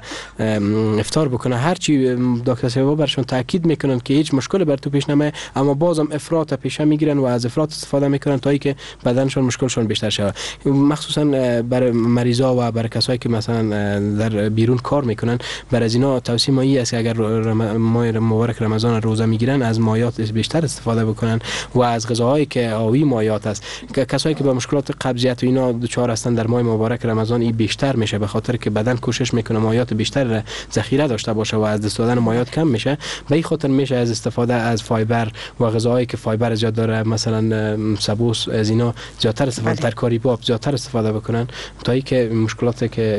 افطار بکنه. هرچی دکتر صاحب برشون تاکید میکنن که هیچ مشکلی بر تو پیش نمیاد، اما بازم افراط پیش میگیرن و از افراط استفاده میکنن تا ای که بدنشون مشکلشون بیشتر شود. مخصوصا برای مریضا و برای کسایی که مثلا در بیرون کار میکنن، برای از اینا توصیه ما است که اگر ماه مبارک رمضان روزه میگیرن از مایات بیشتر استفاده بکنن و از غذاهایی که آوی مایات است. کسایی که با مشکلات قبضیت و اینا دچار هستن در ماه مبارک رمضان این بیشتر میشه، به خاطر که بدن کوشش میکنه مایات بیشتر ذخیره داشته باشه و از دست دادن مایات کم میشه. به این خاطر میشه از استفاده از فایبر و غذاهایی که فایبر زیاد داره، مثلا سبوس، از اینا زیادتر استفاده، ترکاری باب زیادتر استفاده بکنن تا اینکه مشکلاتی که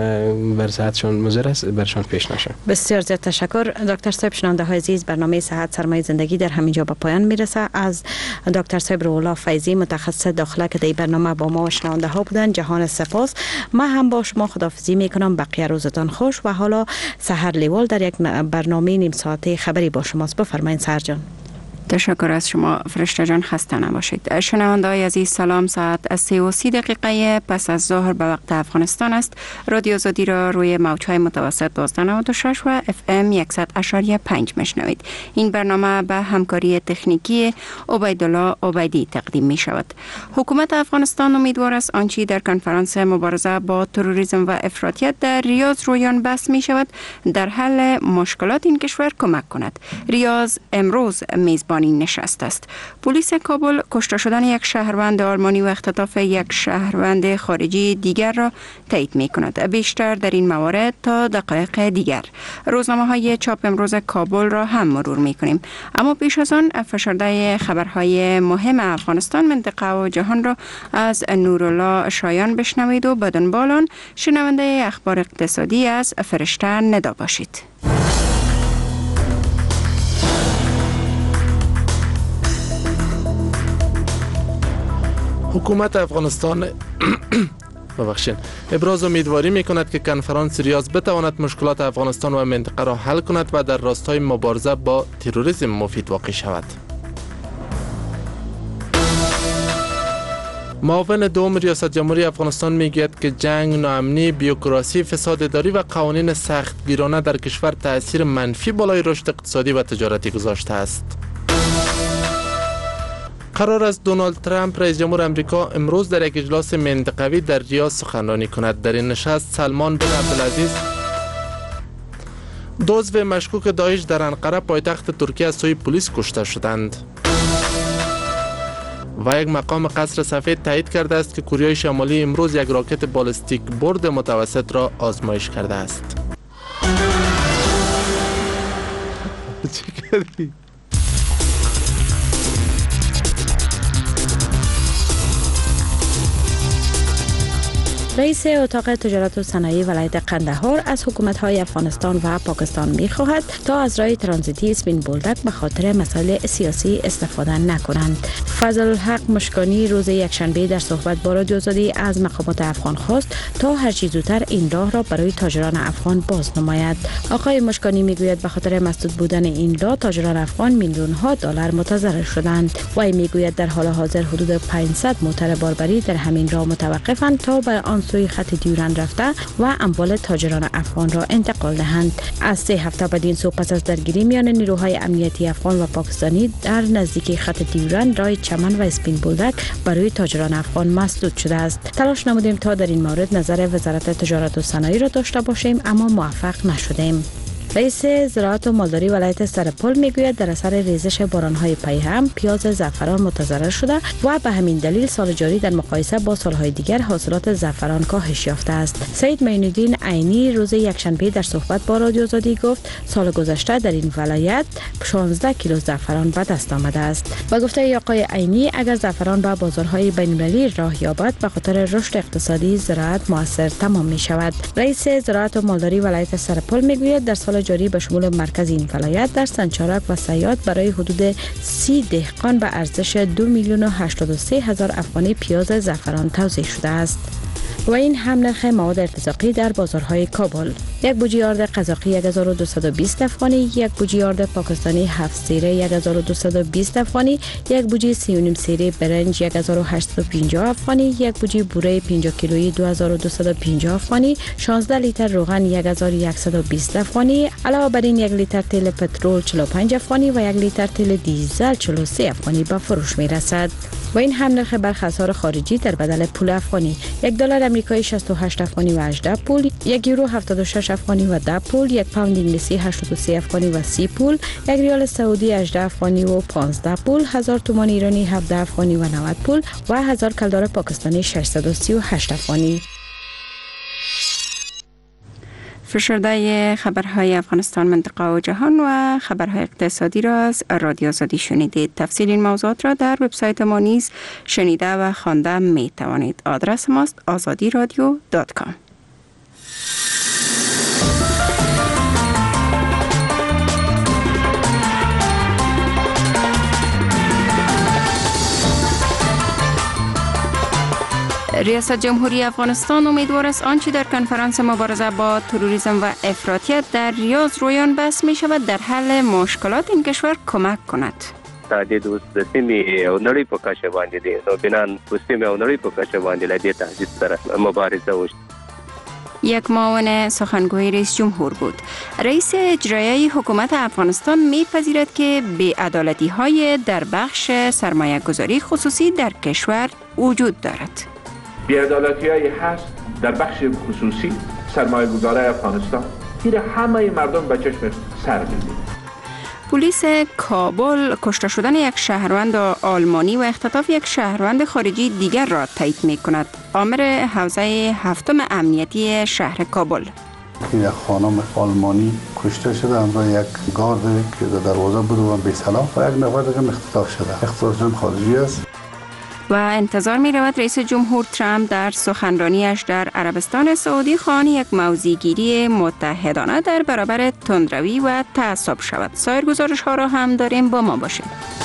بر صحتشون مضر است برشان پیش نشه.
بسیار زیاد تشکر دکتر صاحب. شنونده های عزیز، برنامه صحت سرمایه زندگی در همینجا به پایان میرسه. از دکتر صاحب روح فیضی متخصص داخله که در برنامه با ما شنونده ها بودن جهان سپاس. من هم با شما خداحافظی میکنم. بقیه روزتان خوش و حالا سحر لیوال در یک برنامه نیم ساعته خبری با شماست. بفرمایید سحر جان.
تشکر از شما فرشته جان، خسته نباشید. شنونده‌های عزیز سلام. ساعت از سه و سی دقیقه پس از ظهر به وقت افغانستان است. رادیو آزادی را روی موج‌های متوسط دویست و نود و شش و اف ام صد و پنج میشنوید. این برنامه به همکاری تکنیکی عبیدالله عبیدی تقدیم می شود. حکومت افغانستان امیدوار است آنچه در کنفرانس مبارزه با تروریسم و افراطیت در ریاض رویان بحث می شود در حل مشکلات این کشور کمک کند. ریاض امروز میزبان این نشست است. پلیس کابل کشته شدن یک شهروند آلمانی و اختطاف یک شهروند خارجی دیگر را تایید می کند. بیشتر در این موارد تا دقایق دیگر. روزنامه های چاپ امروز کابل را هم مرور می کنیم. اما پیش از آن فشرده خبرهای مهم افغانستان، منطقه و جهان را از نورالله شایان بشنوید و به دنبال آن شنونده اخبار اقتصادی از فرشته ندا باشید.
حکومت افغانستان ببخشید ابراز امیدواری می کند که کنفرانس ریاض بتواند مشکلات افغانستان و منطقه را حل کند و در راستای مبارزه با تروریسم مفید واقع شود. معاون دوم ریاست جمهوری افغانستان میگوید که جنگ، ناامنی، بیوکراسی، فساد اداری و قوانین سختگیرانه در کشور تأثیر منفی بالای رشد اقتصادی و تجارتی گذاشته است. قرار است دونالد ترامپ رئیس جمهور آمریکا امروز در یک اجلاس منطقوی در ریاض سخنرانی کند. در این نشست سلمان بن عبدالعزیز، دو عضو مشکوک داعش در انقره پایتخت ترکیه از سوی پلیس کشته شدند. و یک مقام قصر سفید تایید کرده است که کره شمالی امروز یک راکت بالستیک برد متوسط را آزمایش کرده است.
رئیس اتاق تجارت و صنایع ولایت قندهار از حکومت‌های افغانستان و پاکستان می‌خواهد تا از راه ترانزیتی اسپین بولدک به خاطر مسائل سیاسی استفاده نکنند. فضل الحق مشکانی روز یکشنبه در صحبت با رادیو آزادی از مقامات افغان خواست تا هر چه زودتر این راه را برای تاجران افغان باز نماید. آقای مشکانی میگوید به خاطر مسدود بودن این راه تاجران افغان میلیون ها دلار متضرر شدند. وی میگوید در حال حاضر حدود پانصد موتر باربری در همین راه متوقفند تا به آن سوی خط دیورند رفته و اموال تاجران افغان را انتقال دهند. از سه هفته بدین سو پس از درگیری میان نیروهای امنیتی افغان و پاکستانی در نزدیکی خط دیورند راه چمن و اسپین بولدک برای تاجران افغان مسدود شده است. تلاش نمودیم تا در این مورد نظر وزارت تجارت و صنایع را داشته باشیم اما موفق نشدیم. رئیس زراعت و مالداری ولایت سرپل میگوید در اثر ریزش بارانهای پیهم پیاز زعفران متضرر شده و به همین دلیل سال جاری در مقایسه با سالهای دیگر حاصلات زعفران کاهش یافته است. سید معین‌الدین عینی روز یکشنبه در صحبت با رادیو آزادی گفت سال گذشته در این ولایت شانزده کیلو زعفران به دست آمده است. با گفته آقای عینی اگر زعفران به بازارهای بین‌المللی راه یابد به خاطر رشد اقتصادی زراعت موثر تمام می شود. رئیس زراعت و مالداری ولایت سرپل میگوید در سال جاری به شمول مرکز این ولایت در سنچارک و سیاد برای حدود سی دهقان به ارزش دو میلیون و هشتاد و سه هزار افغانی پیاز زعفران توزیع شده است. و این هم نرخ مواد ارتزاقی در بازارهای کابل. یک بوجی آرد قزاقی یک هزار و دویست و بیست افغانی، یک بوجی آرد پاکستانی هفت سیره یک هزار و دویست و بیست افغانی، یک بوجی سی و نیم سیره برنج یک هزار و هشتصد و پنجاه افغانی، یک بوجی بوره پنجاه کیلویی دو هزار و دویست و پنجاه افغانی، شانزده لیتر روغن یک هزار و صد و بیست افغانی. علاوه بر این یک لیتر تیل پترول چهل و پنج افغانی و یک لیتر تیل دیزل چهل و سه افغانی به فروش می رسد. و این هم نرخ برخی اسعار خارجی در بدل پول افغانی: یک دلار آمریکایی شصت و هشت افغانی و هجده پول، یک یورو هفتاد و شش افغانی و ده پول، یک پوند انگلیسی هشتاد و سه افغانی و سی پول، یک ریال سعودی هجده افغانی و پانزده پول، هزار تومان ایرانی هفده افغانی و نود پول و هزار کلدار پاکستانی ششصد و سی و هشت افغانی.
فشرده خبرهای افغانستان، منطقه و جهان و خبرهای اقتصادی را از رادیو آزادی شنیدید. تفصیل این موضوعات را در وبسایت ما نیز شنیده و خوانده می توانید. آدرس ماست آزادی رادیو دات کام. ریاست جمهوری افغانستان امیدوار است آنچه در کنفرانس مبارزه با تروریسم و افراطیت در ریاض رویان بحث می شود در حل مشکلات این کشور کمک کند.
تهدید اوس د سیمې او نړۍ په کچه باندې دی، نو بنان په سیمې او نړۍ په کچه باندې له دې تهدید سره مبارزه وشي.
یک معاون سخنگوی رئیس جمهور بود. رئیس اجرایی حکومت افغانستان می‌پذیرد که بی‌عدالتی‌های در بخش سرمایه‌گذاری خصوصی در کشور وجود دارد.
بی‌عدالتی‌هایی هست در بخش خصوصی سرمایه‌گذاری افغانستان. این همه مردم به چشم سر می‌بینند.
پلیس کابل کشته شدن یک شهروند آلمانی و اختطاف یک شهروند خارجی دیگر را تایید می‌کند. آمر حوزه هفتم امنیتی شهر کابل.
یک خانم آلمانی کشته شده، همراه یک گارد که در دروازه بود و بی سلام و یک نفر دیگر اختطاف شده. اختطافشون خارجی است.
و انتظار می رود رئیس جمهور ترامپ در سخنرانیش در عربستان سعودی خواهان یک موضع‌گیری متحدانه در برابر تندروی و تعصب شود. سایر گزارش ها را هم داریم، با ما باشید.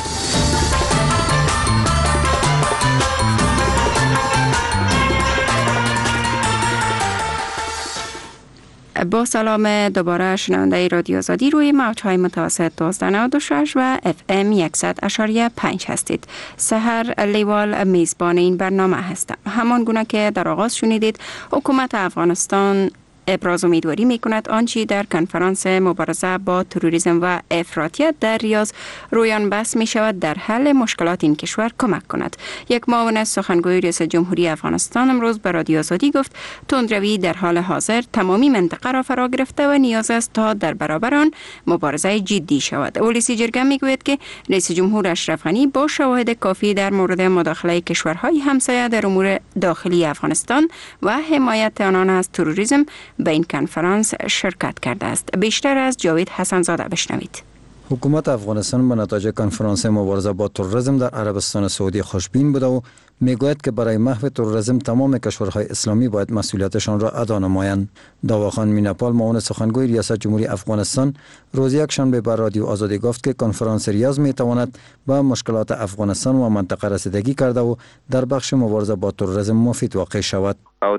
با سلام دوباره شنونده رادیو آزادی روی موج‌های متوسط دویست و نود و شش و اف ام صد و پنج هستید. سحر لیوال میزبان این برنامه هستم. همان گونه که در آغاز شنیدید، حکومت افغانستان ابراز امیدواری می کند آنچه در کنفرانس مبارزه با تروریسم و افراطیت در ریاض رویان بحث می شود در حل مشکلات این کشور کمک کند. یک معاون سخنگوی رئیس جمهوری افغانستان امروز به رادیو آزادی گفت تندروی در حال حاضر تمامی منطقه را فرا گرفته و نیاز است تا در برابر آن مبارزه جدی شود. ولسی جرگه می گوید که رئیس جمهور اشرف غنی با شواهد کافی در مورد مداخله کشورهای همسایه در امور داخلی افغانستان و حمایت آنان از تروریسم به این کنفرانس شرکت کرده است. بیشتر از جاوید حسن زاده بشنوید.
حکومت افغانستان به نتایج کنفرانس مبارزه با تروریسم در عربستان سعودی خوشبین بوده و میگوید که برای محو تروریسم تمام کشورهای اسلامی باید مسئولیتشان را ادا نمایند. داواخان میناپال معاون سخنگوی ریاست جمهوری افغانستان روز یکشنبه به رادیو آزادی گفت که کنفرانس ریاض میتواند به مشکلات افغانستان و منطقه رسیدگی کرده و در بخش مبارزه با تروریسم مفید واقع شود.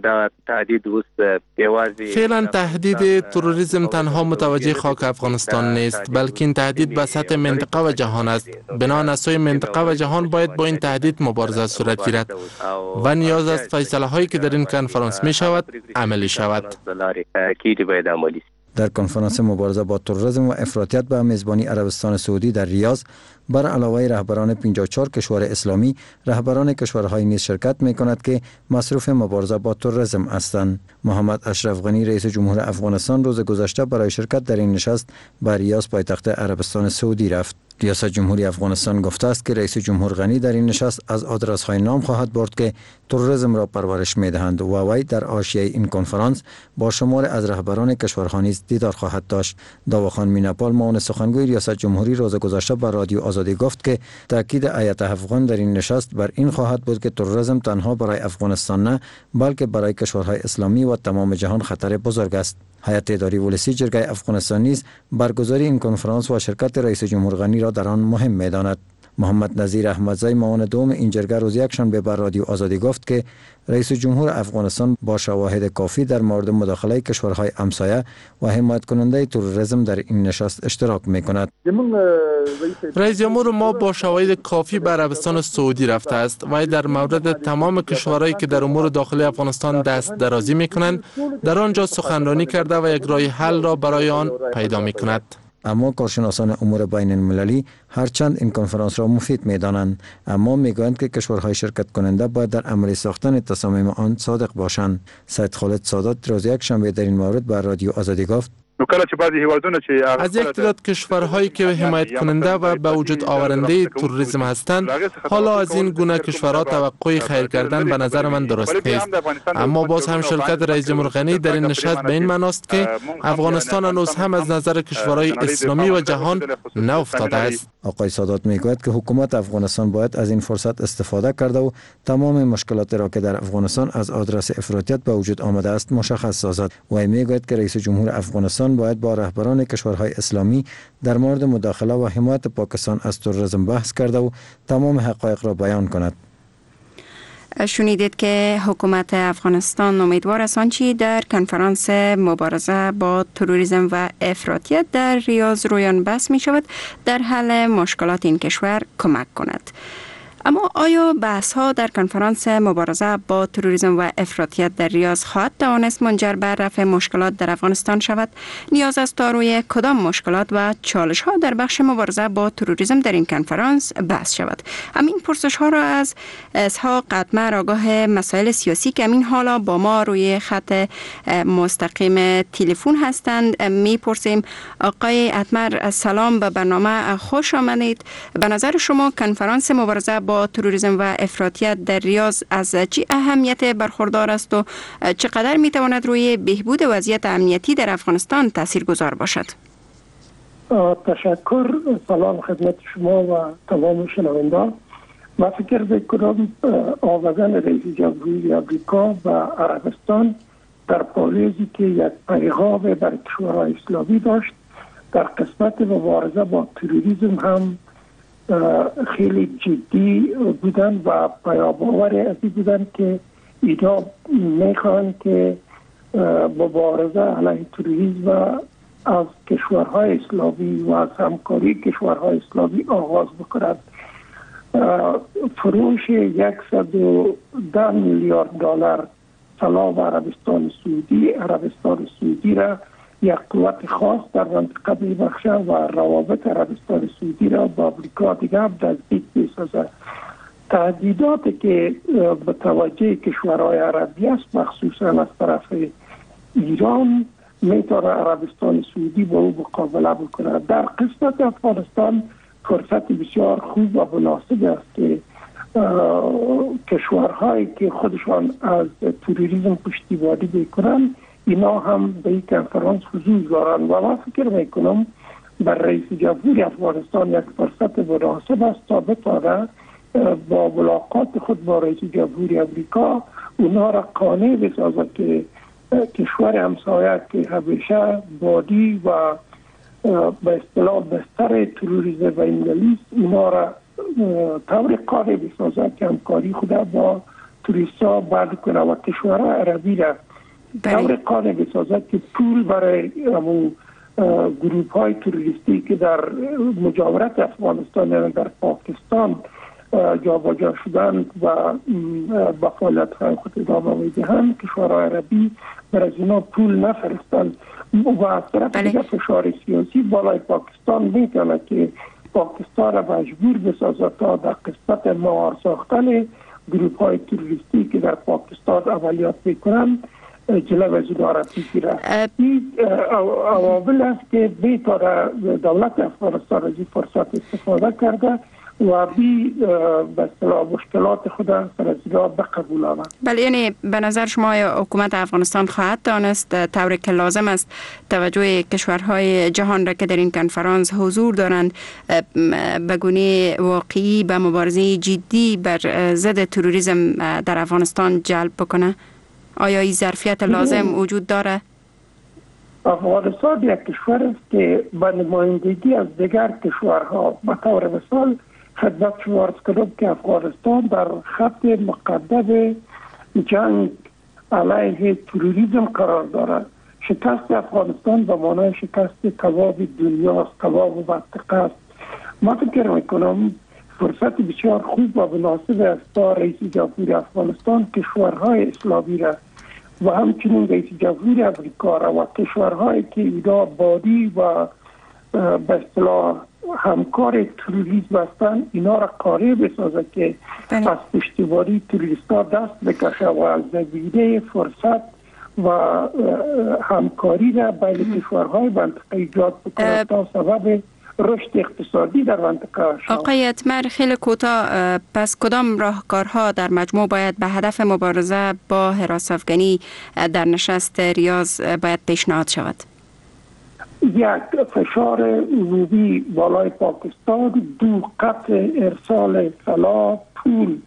فعلا تهدید تروریسم تنها متوجه خاک افغانستان نیست، بلکه این تهدید به سطح منطقه و جهان است. بنابراین از سوی منطقه و جهان باید با این تهدید مبارزه صورت گیرد و نیاز است فیصله هایی که در این کنفرانس می شود عملی شود.
در کنفرانس مبارزه با تروریسم و افراطیت به میزبانی عربستان سعودی در ریاض بر علاوه رهبران پنجاه و چهار کشور اسلامی، رهبران کشورهای نیز شرکت می کند که مصروف مبارزه با تروریسم هستند. محمد اشرف غنی رئیس جمهور افغانستان روز گذشته برای شرکت در این نشست به ریاض پایتخت عربستان سعودی رفت. ریاست جمهوری افغانستان گفته است که رئیس جمهور غنی در این نشست از آدرس‌های نام خواهد برد که تروریسم را پرورش می‌دهند و وی در حاشیه این کنفرانس با شمار از رهبران کشورها نیز دیدار خواهد داشت. داواخان میناپال معاون سخنگوی ریاست جمهوری روز گذشته با رادیو آزادی گفت که تاکید هیئت افغان در این نشست بر این خواهد بود که تروریسم تنها برای افغانستان نه بلکه برای کشورهای اسلامی و تمام جهان خطر بزرگ است. هیئت اداری ولسی جرگه افغانستان نیز برگزاری این کنفرانس و شرکت رئیس جمهور غنی را در آن مهم می‌داند. محمد نظیر احمدزی معاون دوم این جرگه روز یکشنبه بر رادیو آزادی گفت که رئیس جمهور افغانستان با شواهد کافی در مورد مداخله کشورهای همسایه و حمایت کننده تروریسم در این نشست اشتراک می‌کند.
رئیس جمهور ما با شواهد کافی به عربستان سعودی رفته است و در مورد تمام کشورهایی که در امور داخلی افغانستان دست درازی می‌کنند در آنجا سخنرانی کرده و یک راه حل را برای آن پیدا می‌کند.
اما کارشناسان امور بین المللی هرچند این کنفرانس را مفید می دانند، اما می گویند که کشورهای شرکت کننده باید در عملی ساختن تصامیم آن صادق باشند. سید خالد سادات روز یک شنبه در این مورد بر رادیو آزادی گفت:
از یک تعداد کشورهایی که حمایت کننده و به وجود آورنده تروریسم هستند، حالا از این گونه کشورها توقع خیر کردن به نظر من درست نیست. اما باز هم شرکت رئیس جمهور غنی در این نشست به این معناست که افغانستان هنوز هم از نظر کشورهای اسلامی و جهان نیفتاده است.
آقای سادات میگوید که حکومت افغانستان باید از این فرصت استفاده کرده و تمام مشکلاتی را که در افغانستان از آدرس افراطیت به وجود آمده است مشخص سازد. و میگوید که رئیس جمهور افغانستان باید با رهبران کشورهای اسلامی در مورد مداخله و حمایت پاکستان از تروریسم بحث کرده و تمام حقایق را بیان کند.
شنیدید که حکومت افغانستان امیدوار است آنچه در کنفرانس مبارزه با تروریسم و افراطیت در ریاض رویان بحث می شود در حل مشکلات این کشور کمک کند. اما آیا بحث ها در کنفرانس مبارزه با تروریسم و افراطیت در ریاض خواهد توانست منجر به رفع مشکلات در افغانستان شود؟ نیاز است تا روی کدام مشکلات و چالش ها در بخش مبارزه با تروریسم در این کنفرانس بحث شود؟ همین پرسش ها را از اسحاق قدمر آگاه مسائل سیاسی که همین حالا با ما روی خط مستقیم تلفن هستند میپرسیم. آقای قدمر سلام، به برنامه خوش آمدید. به نظر شما کنفرانس مبارزه با تروریسم و افراطیت در ریاض از چه اهمیت برخوردار است و چقدر می تواند روی بهبود وضعیت امنیتی در افغانستان تاثیرگذار باشد؟
تشکر. سلام خدمت شما و تمام شنوندگان. من فکر می‌کنم آمدن رئیس جمهوری آمریکا و عربستان در پالیزی که یک پیغام بر کشورهای اسلامی داشت در قسمت مبارزه با تروریسم هم خیلی جدی بودن و پیام‌آور از این بودن که اینا میخوان که مبارزه علیه تروریسم از کشورهای اسلامی و از همکاری کشورهای اسلامی آغاز بکنند. فروش صد و ده میلیارد دلار طلا و عربستان سعودی عربستان سعودی را یک قوت خاص در منطقه ببخشه و روابط عربستان سعودی را با امریکا دیگه هم نزدیک بسازد. تهدیداتی که به توجه کشورهای عربی است مخصوصا از طرف ایران میتونه عربستان سعودی با او مقابله بکنه. در قسمت افغانستان فرصت بسیار خوب و مناسب است که کشورهایی که خودشان از تروریسم پشتیبانی میکنن اینا هم به این کنفرانس حضور دارن و من فکر میکنم بر رئیس جمهوری افغانستان یک فرصت مناسب است تا بتونه با ملاقات خود با رئیس جمهوری امریکا اونا را قانع بسازد که کشور همسایه که همیشه بادی و به اصطلاح بستر تروریسم و انگلیس اونا را طور قانع بسازد که همکاری خود با توریستا بعد کنه و کشورها عربی را طور قانع بسازد که پول برای همون گروپ های تروریستی که در مجاورت افغانستان یعنی در پاکستان جابجا شدند و با فعالیت های خود ادامه میدهند کشورهای عربی بر از اینا پول نفرستند و از طرف دیگه فشار سیاسی بالای پاکستان میتونه که پاکستان را مجبور بسازد تا در قسمت موار ساختن گروپ های تروریستی که در پاکستان عملیات میکنند جلو از اونا را بگیره. این عوامل است که میتونه دولت افغانستان از این فرصت استفاده کرده و بی به اصطلاح مشکلات خود سر از اینا بقبولانه.
بله، یعنی به نظر شما حکومت افغانستان خواهد دانست طوری که لازم است توجه کشورهای جهان را که در این کنفرانس حضور دارند به گونه واقعی به مبارزه جدی بر ضد تروریسم در افغانستان جلب بکنه؟ آیا این ظرفیت لازم وجود داره؟
افغانستان یک کشور است که به نمایندگی از دیگر کشورها به طور مثال خدمت شما عرض کنم که افغانستان در خط مقدم جنگ علیه تروریسم قرار دارد. شکست افغانستان به معنای شکست کباب دنیا است، کباب منطقه است. ما فکر میکنم فرصت بسیار خوب و مناسب است تا رئیس جمهور افغانستان کشورهای اسلامی را و همچنین رئیس جمهور امریکا را و کشورهایی که اینا بادی و به اصطلاح همکار تروریسم هستند اینا را قانع بسازه که بله. از پشتیبانی تروریست‌ها دست بکشه و از زمینه فرصت و همکاری را بین کشورهای منطقه ایجاد بکنه تا سبب رشد اقتصادی در منطقه شد.
آقای اتمر خیلی کوتاه، پس کدام راهکارها در مجموع باید به هدف مبارزه با هراس افغانی در نشست ریاض باید پیشنهاد شود؟
یک، فشار عمومی بالای پاکستان. دو، قطع ارسال طلا، پول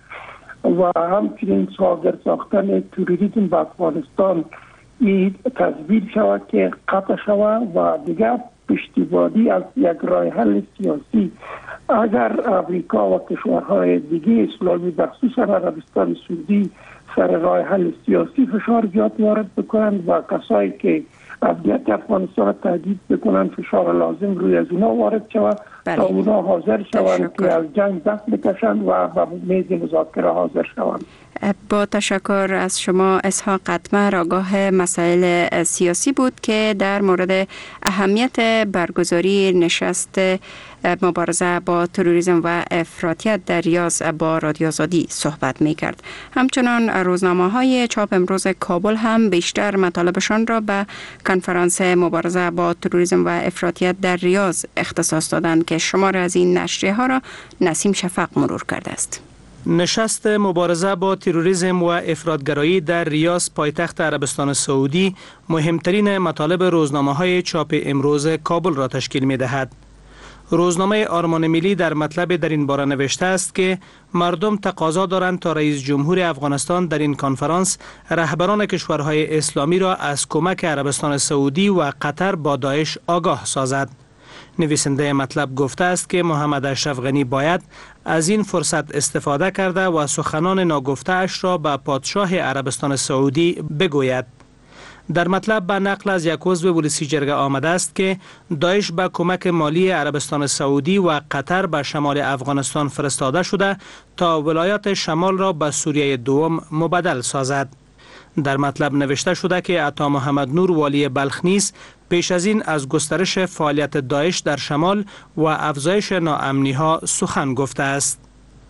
و همچنین صادر ساختن تروریسم به افغانستان این تضمین شود که قطع شود و دیگر پشتیبانی از یک راه حل سیاسی. اگر امریکا و کشورهای دیگه اسلامی بخصوصا عربستان سعودی سر راه حل سیاسی فشار زیاد وارد بکنند و کسایی که امنیت افغانستان را تهدید بکنند فشار لازم روی از اونا وارد شود تا اونا حاضر شوند که از جنگ دست بکشند و به میز مذاکره حاضر شوند.
با تشکر از شما. اسحاق اتمر، آگاه مسائل سیاسی بود که در مورد اهمیت برگزاری نشست مبارزه با تروریسم و افراطیت در ریاض با رادیو آزادی صحبت می کرد. همچنان روزنامه های چاپ امروز کابل هم بیشتر مطالبشان را به کنفرانس مبارزه با تروریسم و افراطیت در ریاض اختصاص دادند که شمار از این نشریه ها را نسیم شفق مرور کرده است.
نشست مبارزه با تروریسم و افراطگرایی در ریاض پایتخت عربستان سعودی مهمترین مطالب روزنامه های چاپ امروز کابل را تشکیل می دهد. روزنامه آرمان ملی در مطلب در این باره نوشته است که مردم تقاضا دارند تا رئیس جمهور افغانستان در این کنفرانس رهبران کشورهای اسلامی را از کمک عربستان سعودی و قطر با داعش آگاه سازد. نویسنده مطلب گفته است که محمد اشرف غنی باید از این فرصت استفاده کرده و سخنان ناگفته اش را به پادشاه عربستان سعودی بگوید. در مطلب به نقل از یک عضو ولسی جرگه آمده است که داعش به کمک مالی عربستان سعودی و قطر به شمال افغانستان فرستاده شده تا ولایات شمال را به سوریه دوم مبدل سازد. در مطلب نوشته شده که عطا محمد نور والی بلخ نیز پیش از این از گسترش فعالیت داعش در شمال و افزایش ناامنی ها سخن گفته است.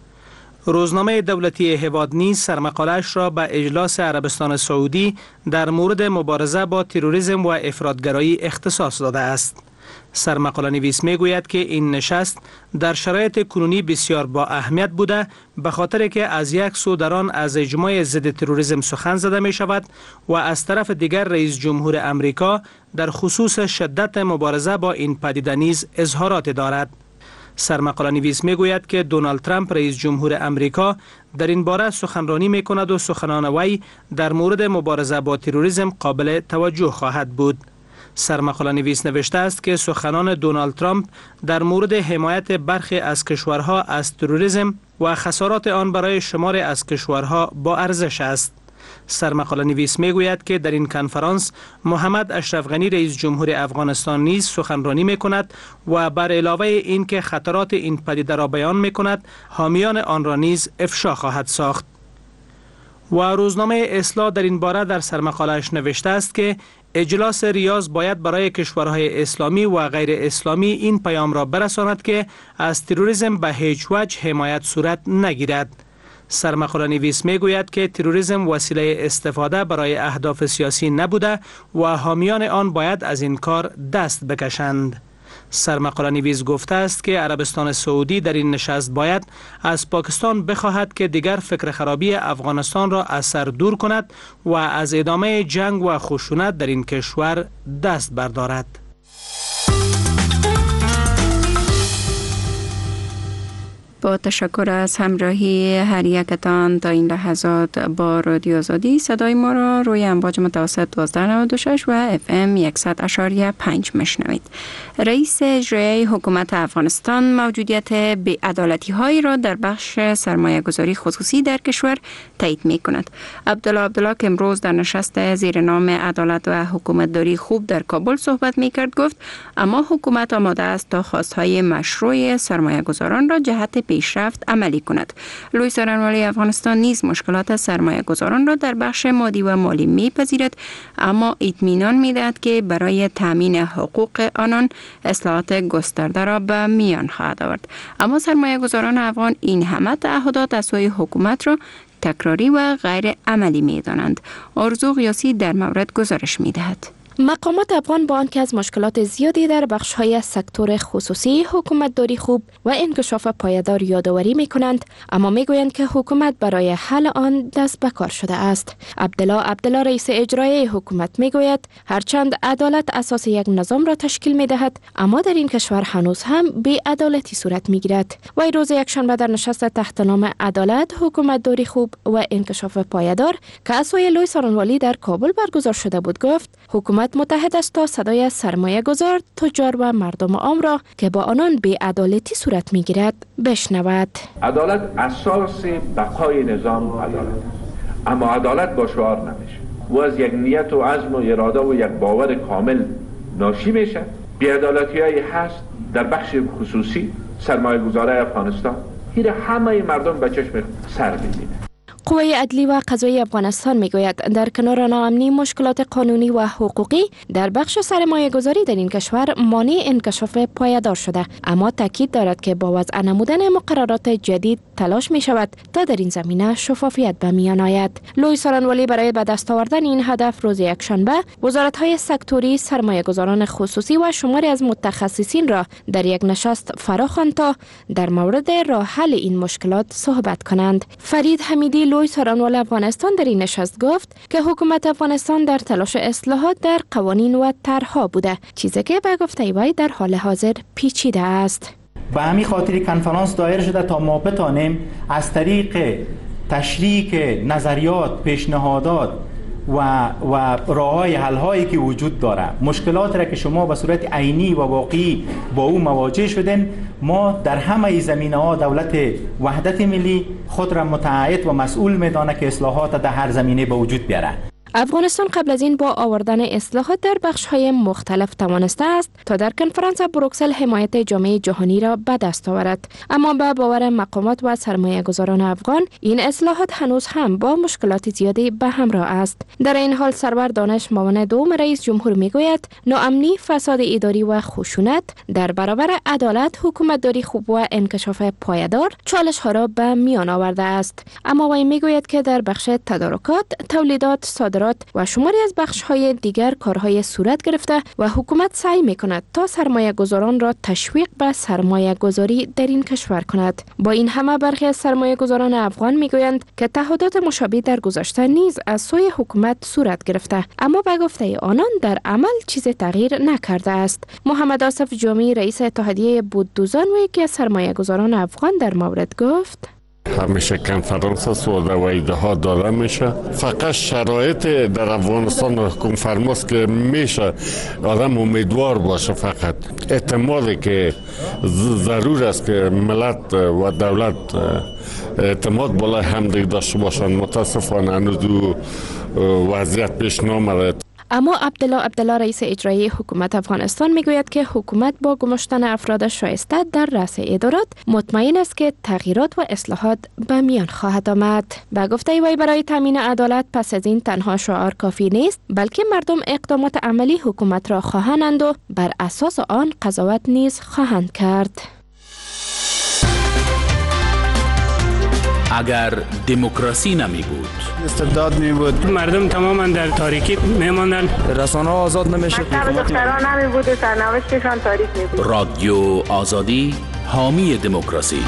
روزنامه دولتی هواد نیز سرمقاله‌اش را به اجلاس عربستان سعودی در مورد مبارزه با تروریسم و افراطگرایی اختصاص داده است. سرمقاله نویس می گوید که این نشست در شرایط کنونی بسیار با اهمیت بوده به خاطر که از یک سو در آن از اجماع ضد تروریسم سخن زده می شود و از طرف دیگر رئیس جمهور امریکا در خصوص شدت مبارزه با این پدیده نیز اظهارات دارد. سرمقاله نویس می گوید که دونالد ترامپ رئیس جمهور امریکا در این باره سخنرانی می کند و سخنان وی در مورد مبارزه با تروریسم قابل توجه خواهد بود. سرمقاله نویس نوشته است که سخنان دونالد ترامپ در مورد حمایت برخی از کشورها از تروریسم و خسارات آن برای شمار از کشورها با ارزش است. سرمقاله نویس می گوید که در این کنفرانس محمد اشرف غنی رئیس جمهور افغانستان نیز سخنرانی می کند و بر علاوه این که خطرات این پدیده را بیان می کند حامیان آن را نیز افشا خواهد ساخت. و روزنامه اصلاح در این باره در سرمقاله‌اش نوشته است که اجلاس ریاض باید برای کشورهای اسلامی و غیر اسلامی این پیام را برساند که از تروریسم به هیچ وجه حمایت صورت نگیرد. سرمقاله نویس می گوید که تروریسم وسیله استفاده برای اهداف سیاسی نبوده و حامیان آن باید از این کار دست بکشند. سرمقاله نویس گفته است که عربستان سعودی در این نشست باید از پاکستان بخواهد که دیگر فکر خرابی افغانستان را از سر دور کند و از ادامه جنگ و خشونت در این کشور دست بردارد.
با تشکر از همراهی هر یکتان تا این لحظات با رادیو آزادی. صدای ما را روی امواج متوسط دوازده نود و شش و اف ام صد اشاریه پنج میشنوید. رئیس اجرایی حکومت افغانستان موجودیت بی‌عدالتی هایی را در بخش سرمایه گذاری خصوصی در کشور تایید می کند. عبدالله عبدالله که امروز در نشست زیر نام عدالت و حکومتداری خوب در کابل صحبت می کرد گفت اما حکومت آماده است تا خواستهای مشروع سرمایه گذاران را جهت پیشرفت عملی کند. لوی سارنوالی افغانستان نیز مشکلات سرمایه گذاران را در بخش مادی و مالی می پذیرد، اما اطمینان می دهد که برای تامین حقوق آنان اصلاحات گسترده را به میان خواهد آورد. اما سرمایه گذاران افغان این همه تعهدات از سوی حکومت را تکراری و غیر عملی می دانند. آرزو غیاسی در مورد گزارش می دهد.
مقامات افغان با آنکه از مشکلات زیادی در بخش‌های سکتور خصوصی، حکومتداری خوب و انکشاف پایدار یادآوری می‌کنند، اما می‌گویند که حکومت برای حل آن دست به کار شده است. عبدالله عبدالله رئیس اجرایی حکومت می‌گوید هرچند عدالت اساس یک نظام را تشکیل می‌دهد، اما در این کشور هنوز هم بی‌عدالتی صورت می‌گیرد. و روز یکشنبه در نشست تحت نام عدالت، حکومتداری خوب و انکشاف پایدار که از سوی لوی سارنوالی در کابل برگزار شده بود گفت حکومت متحد است تا صدای سرمایه گذار، تجار و مردم عام را که با آنان بی‌عدالتی صورت می‌گیرد بشنود.
عدالت اساس بقای نظام عدالت است، اما عدالت با شعار نمیشه و از یک نیت و عزم و اراده و یک باور کامل ناشی میشه. بی‌عدالتی‌هایی هست در بخش خصوصی سرمایه گذاری افغانستان، این همه مردم به چشم سر می‌بینه.
قوه عدلی و قضایی افغانستان میگوید در کنار ناامنی، مشکلات قانونی و حقوقی در بخش سرمایه گذاری در این کشور مانع انکشاف پایدار شده، اما تاکید دارد که با وضع نمودن مقررات جدید تلاش می شود تا در این زمینه شفافیت به میان آید. لوی سارنوالی برای به دست آوردن این هدف روز یکشنبه وزارت‌های سکتوری، سرمایه گذاران خصوصی و شماری از متخصصین را در یک نشست فراخواند تا در مورد راه حل این مشکلات صحبت کنند. فرید حمیدی لوی سارنوال افغانستان در این نشست گفت که حکومت افغانستان در تلاش اصلاحات در قوانین و طرح‌ها بوده، چیزی که به گفته وی در حال حاضر پیچیده است.
به همین خاطر کنفرانس دایر شده تا ما بتانیم از طریق تشریک نظریات، پیشنهادات و و راه‌های حل‌هایی که وجود داره، مشکلات را که شما به صورت عینی و واقعی با او مواجه شدین، ما در همه زمینه‌ها دولت وحدت ملی خود را متعهد و مسئول می‌دانه که اصلاحات در هر زمینه به وجود بیاره.
افغانستان قبل از این با آوردن اصلاحات در بخش‌های مختلف توانسته است تا در کنفرانس بروکسل حمایت جامعه جهانی را به دست آورد، اما به باور مقامات و سرمایه‌گذاران افغان این اصلاحات هنوز هم با مشکلات زیادی به همراه است. در این حال سرور دانش معاون دوم رئیس جمهور میگوید ناامنی، فساد اداری و خشونت در برابر عدالت، حکومتداری خوب و انکشاف پایدار چالش‌ها را به میان آورده است. اما وی میگوید که در بخش تدارکات، تولیدات، صادرات و شماری از بخش‌های دیگر کارهای صورت گرفته و حکومت سعی می‌کند تا سرمایه گذاران را تشویق به سرمایه گذاری در این کشور کند. با این همه برخی از سرمایه گذاران افغان میگویند که تعهدات مشابه در گذشته نیز از سوی حکومت صورت گرفته، اما به گفته آنان در عمل چیز تغییر نکرده است. محمد آصف جامی رئیس اتحادیه بوددوزان و یکی از سرمایه گذاران افغان در مورد گفت
همیشه کنفرانس است و ایده ها داده میشه. فقط شرایط در افغانستان حکم فرماست که میشه آدم امیدوار باشه، فقط اعتمادی که ضرور است که ملت و دولت اعتماد بالای همدیگه داشته باشن. متاسفانه هنوز وضعیت پیش نامده.
اما عبدالله عبدالله رئیس اجرایی حکومت افغانستان میگوید که حکومت با گماشتن افراد شایسته در رأس ادارات مطمئن است که تغییرات و اصلاحات به میان خواهد آمد. به گفته وی برای تامین عدالت پس از این تنها شعار کافی نیست، بلکه مردم اقدامات عملی حکومت را خواهند و بر اساس آن قضاوت نیز خواهند کرد.
اگر دموکراسی نمی بود،
استبداد می بود،
مردم تماما در تاریکی می ماندن،
رسانه ها آزاد نمیشه،
مکتب دختران نمی بود و سرنوشتشان تاریک می بود.
رادیو آزادی حامی دموکراسی.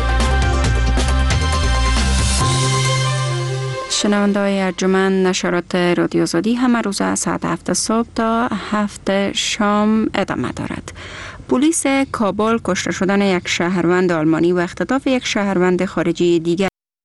شنونده‌های ارجمند، نشرات رادیو آزادی همه روز از ساعت هفت صبح تا هفت شام ادامه دارد. پلیس کابل کشته شدن یک شهروند آلمانی و اختطاف یک شهروند خارجی دیگر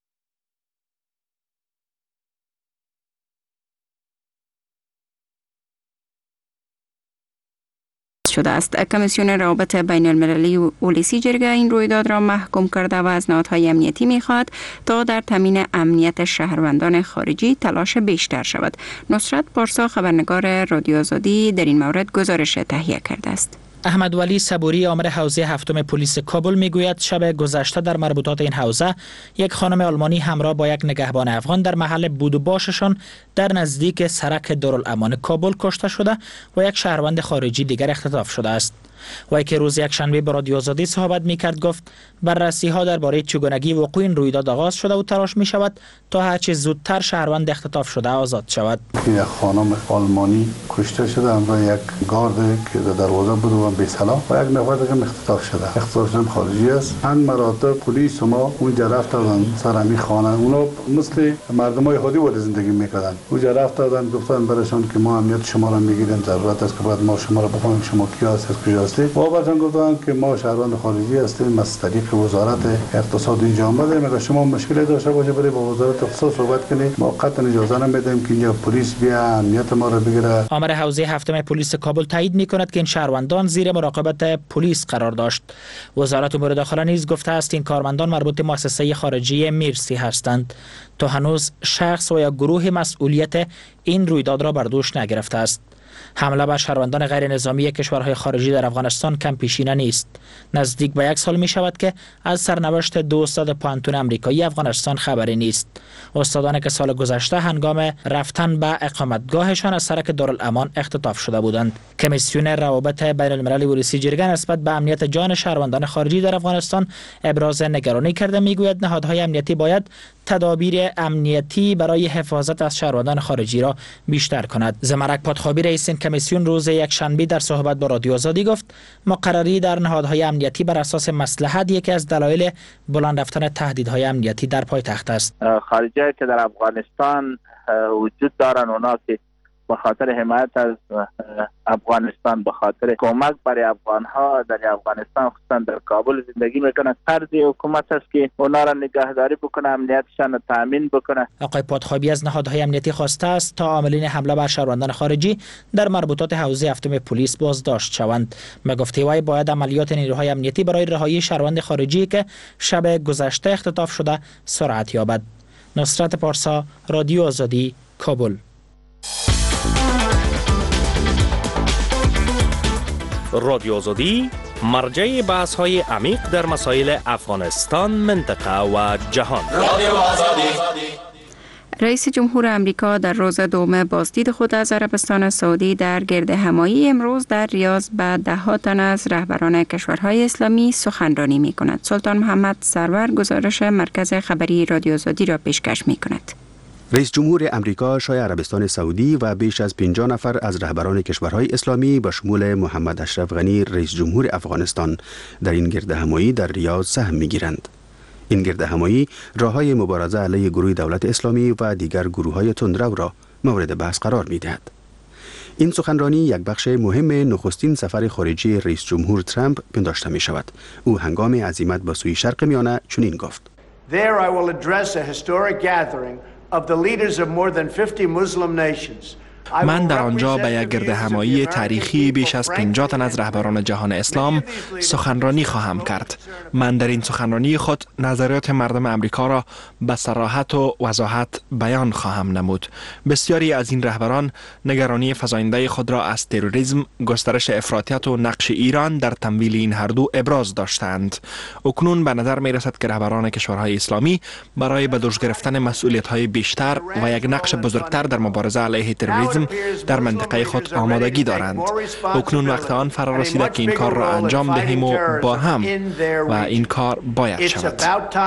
شده است. کمیسیون روابط بین المللی پلیسی جرگه این رویداد را محکوم کرده و از نهادهای امنیتی می‌خواهد تا در تامین امنیت شهروندان خارجی تلاش بیشتر شود. نصرت پارسا خبرنگار رادیو آزادی در این مورد گزارش تهیه کرده است.
احمد ولی صبوری آمر حوزه هفتم پلیس کابل میگوید شب گذشته در مربوطات این حوزه یک خانم آلمانی همراه با یک نگهبان افغان در محل بود و باششان در نزدیک سرک دارالامان کابل کشته شده و یک شهروند خارجی دیگر اختطاف شده است. وی که روز یک شنبه با رادیو آزادی صحبت میکرد گفت بررسی ها درباره چگونگی وقوع این رویداد آغاز شده و تلاش می شود تا هرچه زودتر شهروند اختطاف شده آزاد شود.
یک خانم آلمانی کشته شده همراه یک گارد که در دروازه بود و بی سلام و یک نفر دیگه اختطاف شده. اختطاف شده خارجی است. چند مراتب پلیس ما اونجا رفتن سر همین خانه، اونا مثل مردمای عادی وارد زندگی میکردن. اونجا رفتن گفتن براشون که ما امنیت شما را میگیریم، ضرورت است که بعد ما شما را بفهمیم شما کی هستید، کجا هستید. و بعدن گفتن که ما شهروند خارجی هستیم، از طریق وزارت اقتصاد اینجا آمدیم، اگر شما مشکلی داشته باشه برید با وزارت اقتصاد صحبت کنید، ما قطعا اجازه نمیدیم که اینجا پلیس بیا امنیت ما را بگیره.
آمر حوزه هفتم پلیس کابل تایید میکند که این شهروندان زیر مراقبت پلیس قرار داشت. وزارت امور داخله نیز گفته است این کارمندان مربوط به مؤسسه خارجی میرسی هستند. تا هنوز شخص و یا گروه مسئولیت این رویداد را بر دوش نگرفته است. حمله بر شهروندان غیر نظامی کشورهای خارجی در افغانستان کم پیشینه نیست. نزدیک به یک سال می شود که از سرنوشت دو استاد پانتون امریکایی افغانستان خبری نیست. استادانی که سال گذشته هنگام رفتن به اقامتگاهشان از سرک دارالامان اختطاف شده بودند. کمیسیون روابط بین المللی پلیسی جرگه نسبت به امنیت جان شهروندان خارجی در افغانستان ابراز نگرانی کرده میگوید نهادهای امنیتی باید تدابیر امنیتی برای حفاظت از شهروندان خارجی را بیشتر کند. زمرک پادخابی رئیس این کمیسیون روز یک شنبه در صحبت با رادیو آزادی گفت مقرری در نهادهای امنیتی بر اساس مصلحت یکی از دلایل بلند رفتن تهدیدهای امنیتی در پایتخت است.
خارجی که در افغانستان وجود دارند، اونا که به خاطر حمایت از افغانستان، به خاطر کمک برای افغانها در افغانستان خصوصا در کابل زندگی میکنند، فرض حکومت است که اونا را نگهداری بکنه، امنیتشان را تامین بکنه.
آقای پادخابی از نهادهای امنیتی خواسته است تا عاملین حمله بر شهروندان خارجی در مربوطات حوزه هفتم پلیس بازداشت شوند. به گفته وی باید عملیات نیروهای امنیتی برای رهایی شهروند خارجی که شب گذشته اختطاف شده سرعت یابد. نصرت پارسا، رادیو آزادی، کابل.
رادیو آزادی مرجع بحث های عمیق در مسائل افغانستان، منطقه و جهان. رادیو آزادی.
رئیس جمهور امریکا در روز دوم بازدید خود از عربستان سعودی در گرد همایی امروز در ریاض به ده ها تن از رهبران کشورهای اسلامی سخنرانی می کند. سلطان محمد سرور گزارش مرکز خبری رادیو آزادی را پیشکش می کند.
رئیس جمهور امریکا شاه عربستان سعودی و بیش از پنجاه نفر از رهبران کشورهای اسلامی به شمول محمد اشرف غنی رئیس جمهور افغانستان در این گرد همایی در ریاض سهم می‌گیرند. این گرد همایی راه‌های مبارزه علیه گروه دولت اسلامی و دیگر گروه‌های تندرو را مورد بحث قرار می‌دهد. این سخنرانی یک بخش مهم نخستین سفر خارجی رئیس جمهور ترامپ پنداشته می‌شود. او هنگام عزیمت به سوی شرق میانه چنین گفت:
There I will address a historic gathering of the leaders of more than fifty Muslim nations.
من در آنجا به یک گرد همایی تاریخی بیش از پنجاه تن از رهبران جهان اسلام سخنرانی خواهم کرد. من در این سخنرانی خود نظریات مردم امریکا را به صراحت و وضاحت بیان خواهم نمود. بسیاری از این رهبران نگرانی فزاینده خود را از تروریسم، گسترش افراطیت و نقش ایران در تمویل این هر دو ابراز داشتند. اکنون به نظر می رسد که رهبران کشورهای اسلامی برای به دوش گرفتن مسئولیت‌های بیشتر و یک نقش بزرگتر در مبارزه علیه تروریسم در منطقه خود آمادگی دارند. اکنون وقت آن فرا رسیده که این کار را انجام دهیم و با هم و این کار باید شود.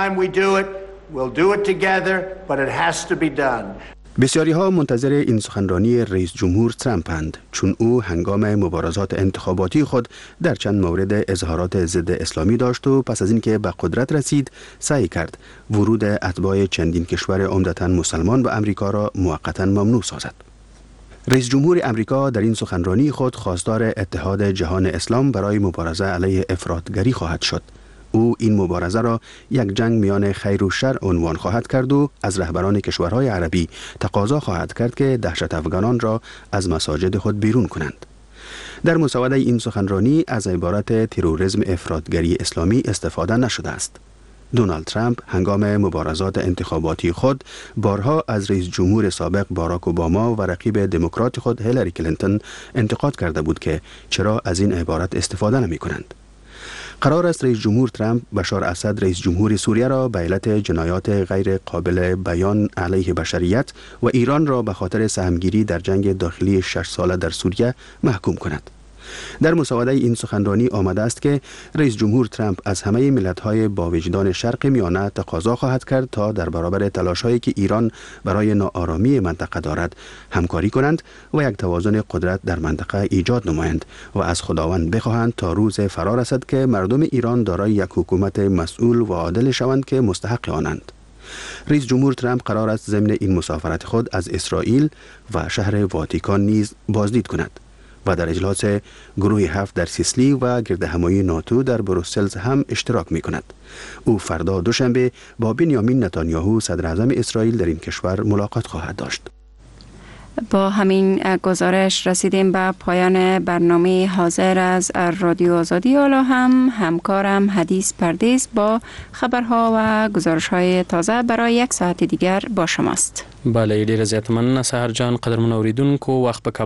بسیاری ها منتظر این سخنرانی رئیس جمهور ترامپند، چون او هنگام مبارزات انتخاباتی خود در چند مورد اظهارات ضد اسلامی داشت و پس از اینکه به قدرت رسید سعی کرد ورود اتباع چندین کشور عمدتاً مسلمان به امریکا را موقتاً ممنوع سازد. رئیس جمهور امریکا در این سخنرانی خود خواستار اتحاد جهان اسلام برای مبارزه علیه افراطگری خواهد شد. او این مبارزه را یک جنگ میان خیر و شر عنوان خواهد کرد و از رهبران کشورهای عربی تقاضا خواهد کرد که دهشت افغانان را از مساجد خود بیرون کنند. در مسوده این سخنرانی از عبارت تروریسم افراطگری اسلامی استفاده نشده است. دونالد ترامپ هنگام مبارزات انتخاباتی خود بارها از رئیس جمهور سابق باراک اوباما و رقیب دموکرات خود هیلاری کلینتون انتقاد کرده بود که چرا از این عبارت استفاده نمی کنند. قرار است رئیس جمهور ترامپ بشار اسد رئیس جمهور سوریه را به علت جنایات غیر قابل بیان علیه بشریت و ایران را به خاطر سهمگیری در جنگ داخلی شش ساله در سوریه محکوم کند. در مسوده این سخنرانی آمده است که رئیس جمهور ترامپ از همه ملت‌های با وجدان شرق میانه تقاضا خواهد کرد تا در برابر تلاش‌هایی که ایران برای ناآرامی منطقه دارد همکاری کنند و یک توازن قدرت در منطقه ایجاد نمایند و از خداوند بخواهند تا روز فرا رسد که مردم ایران دارای یک حکومت مسئول و عادل شوند که مستحق آنند. رئیس جمهور ترامپ قرار است ضمن این مسافرت خود از اسرائیل و شهر واتیکان نیز بازدید کند و در اجلاس گروه هفت در سیسلی و گردهمایی ناتو در بروسلز هم اشتراک می کند. او فردا دوشنبه با بنیامین نتانیاهو صدر اعظم اسرائیل در این کشور ملاقات خواهد داشت.
با همین گزارش رسیدیم به پایان برنامه حاضر از رادیو آزادی. حالا هم همکارم حدیث پردیس با خبرها و گزارش‌های تازه برای یک ساعت دیگر با شماست.
بله، ډیره زیات مننه سحر جان. قدرمن اوریدونکو، وخت په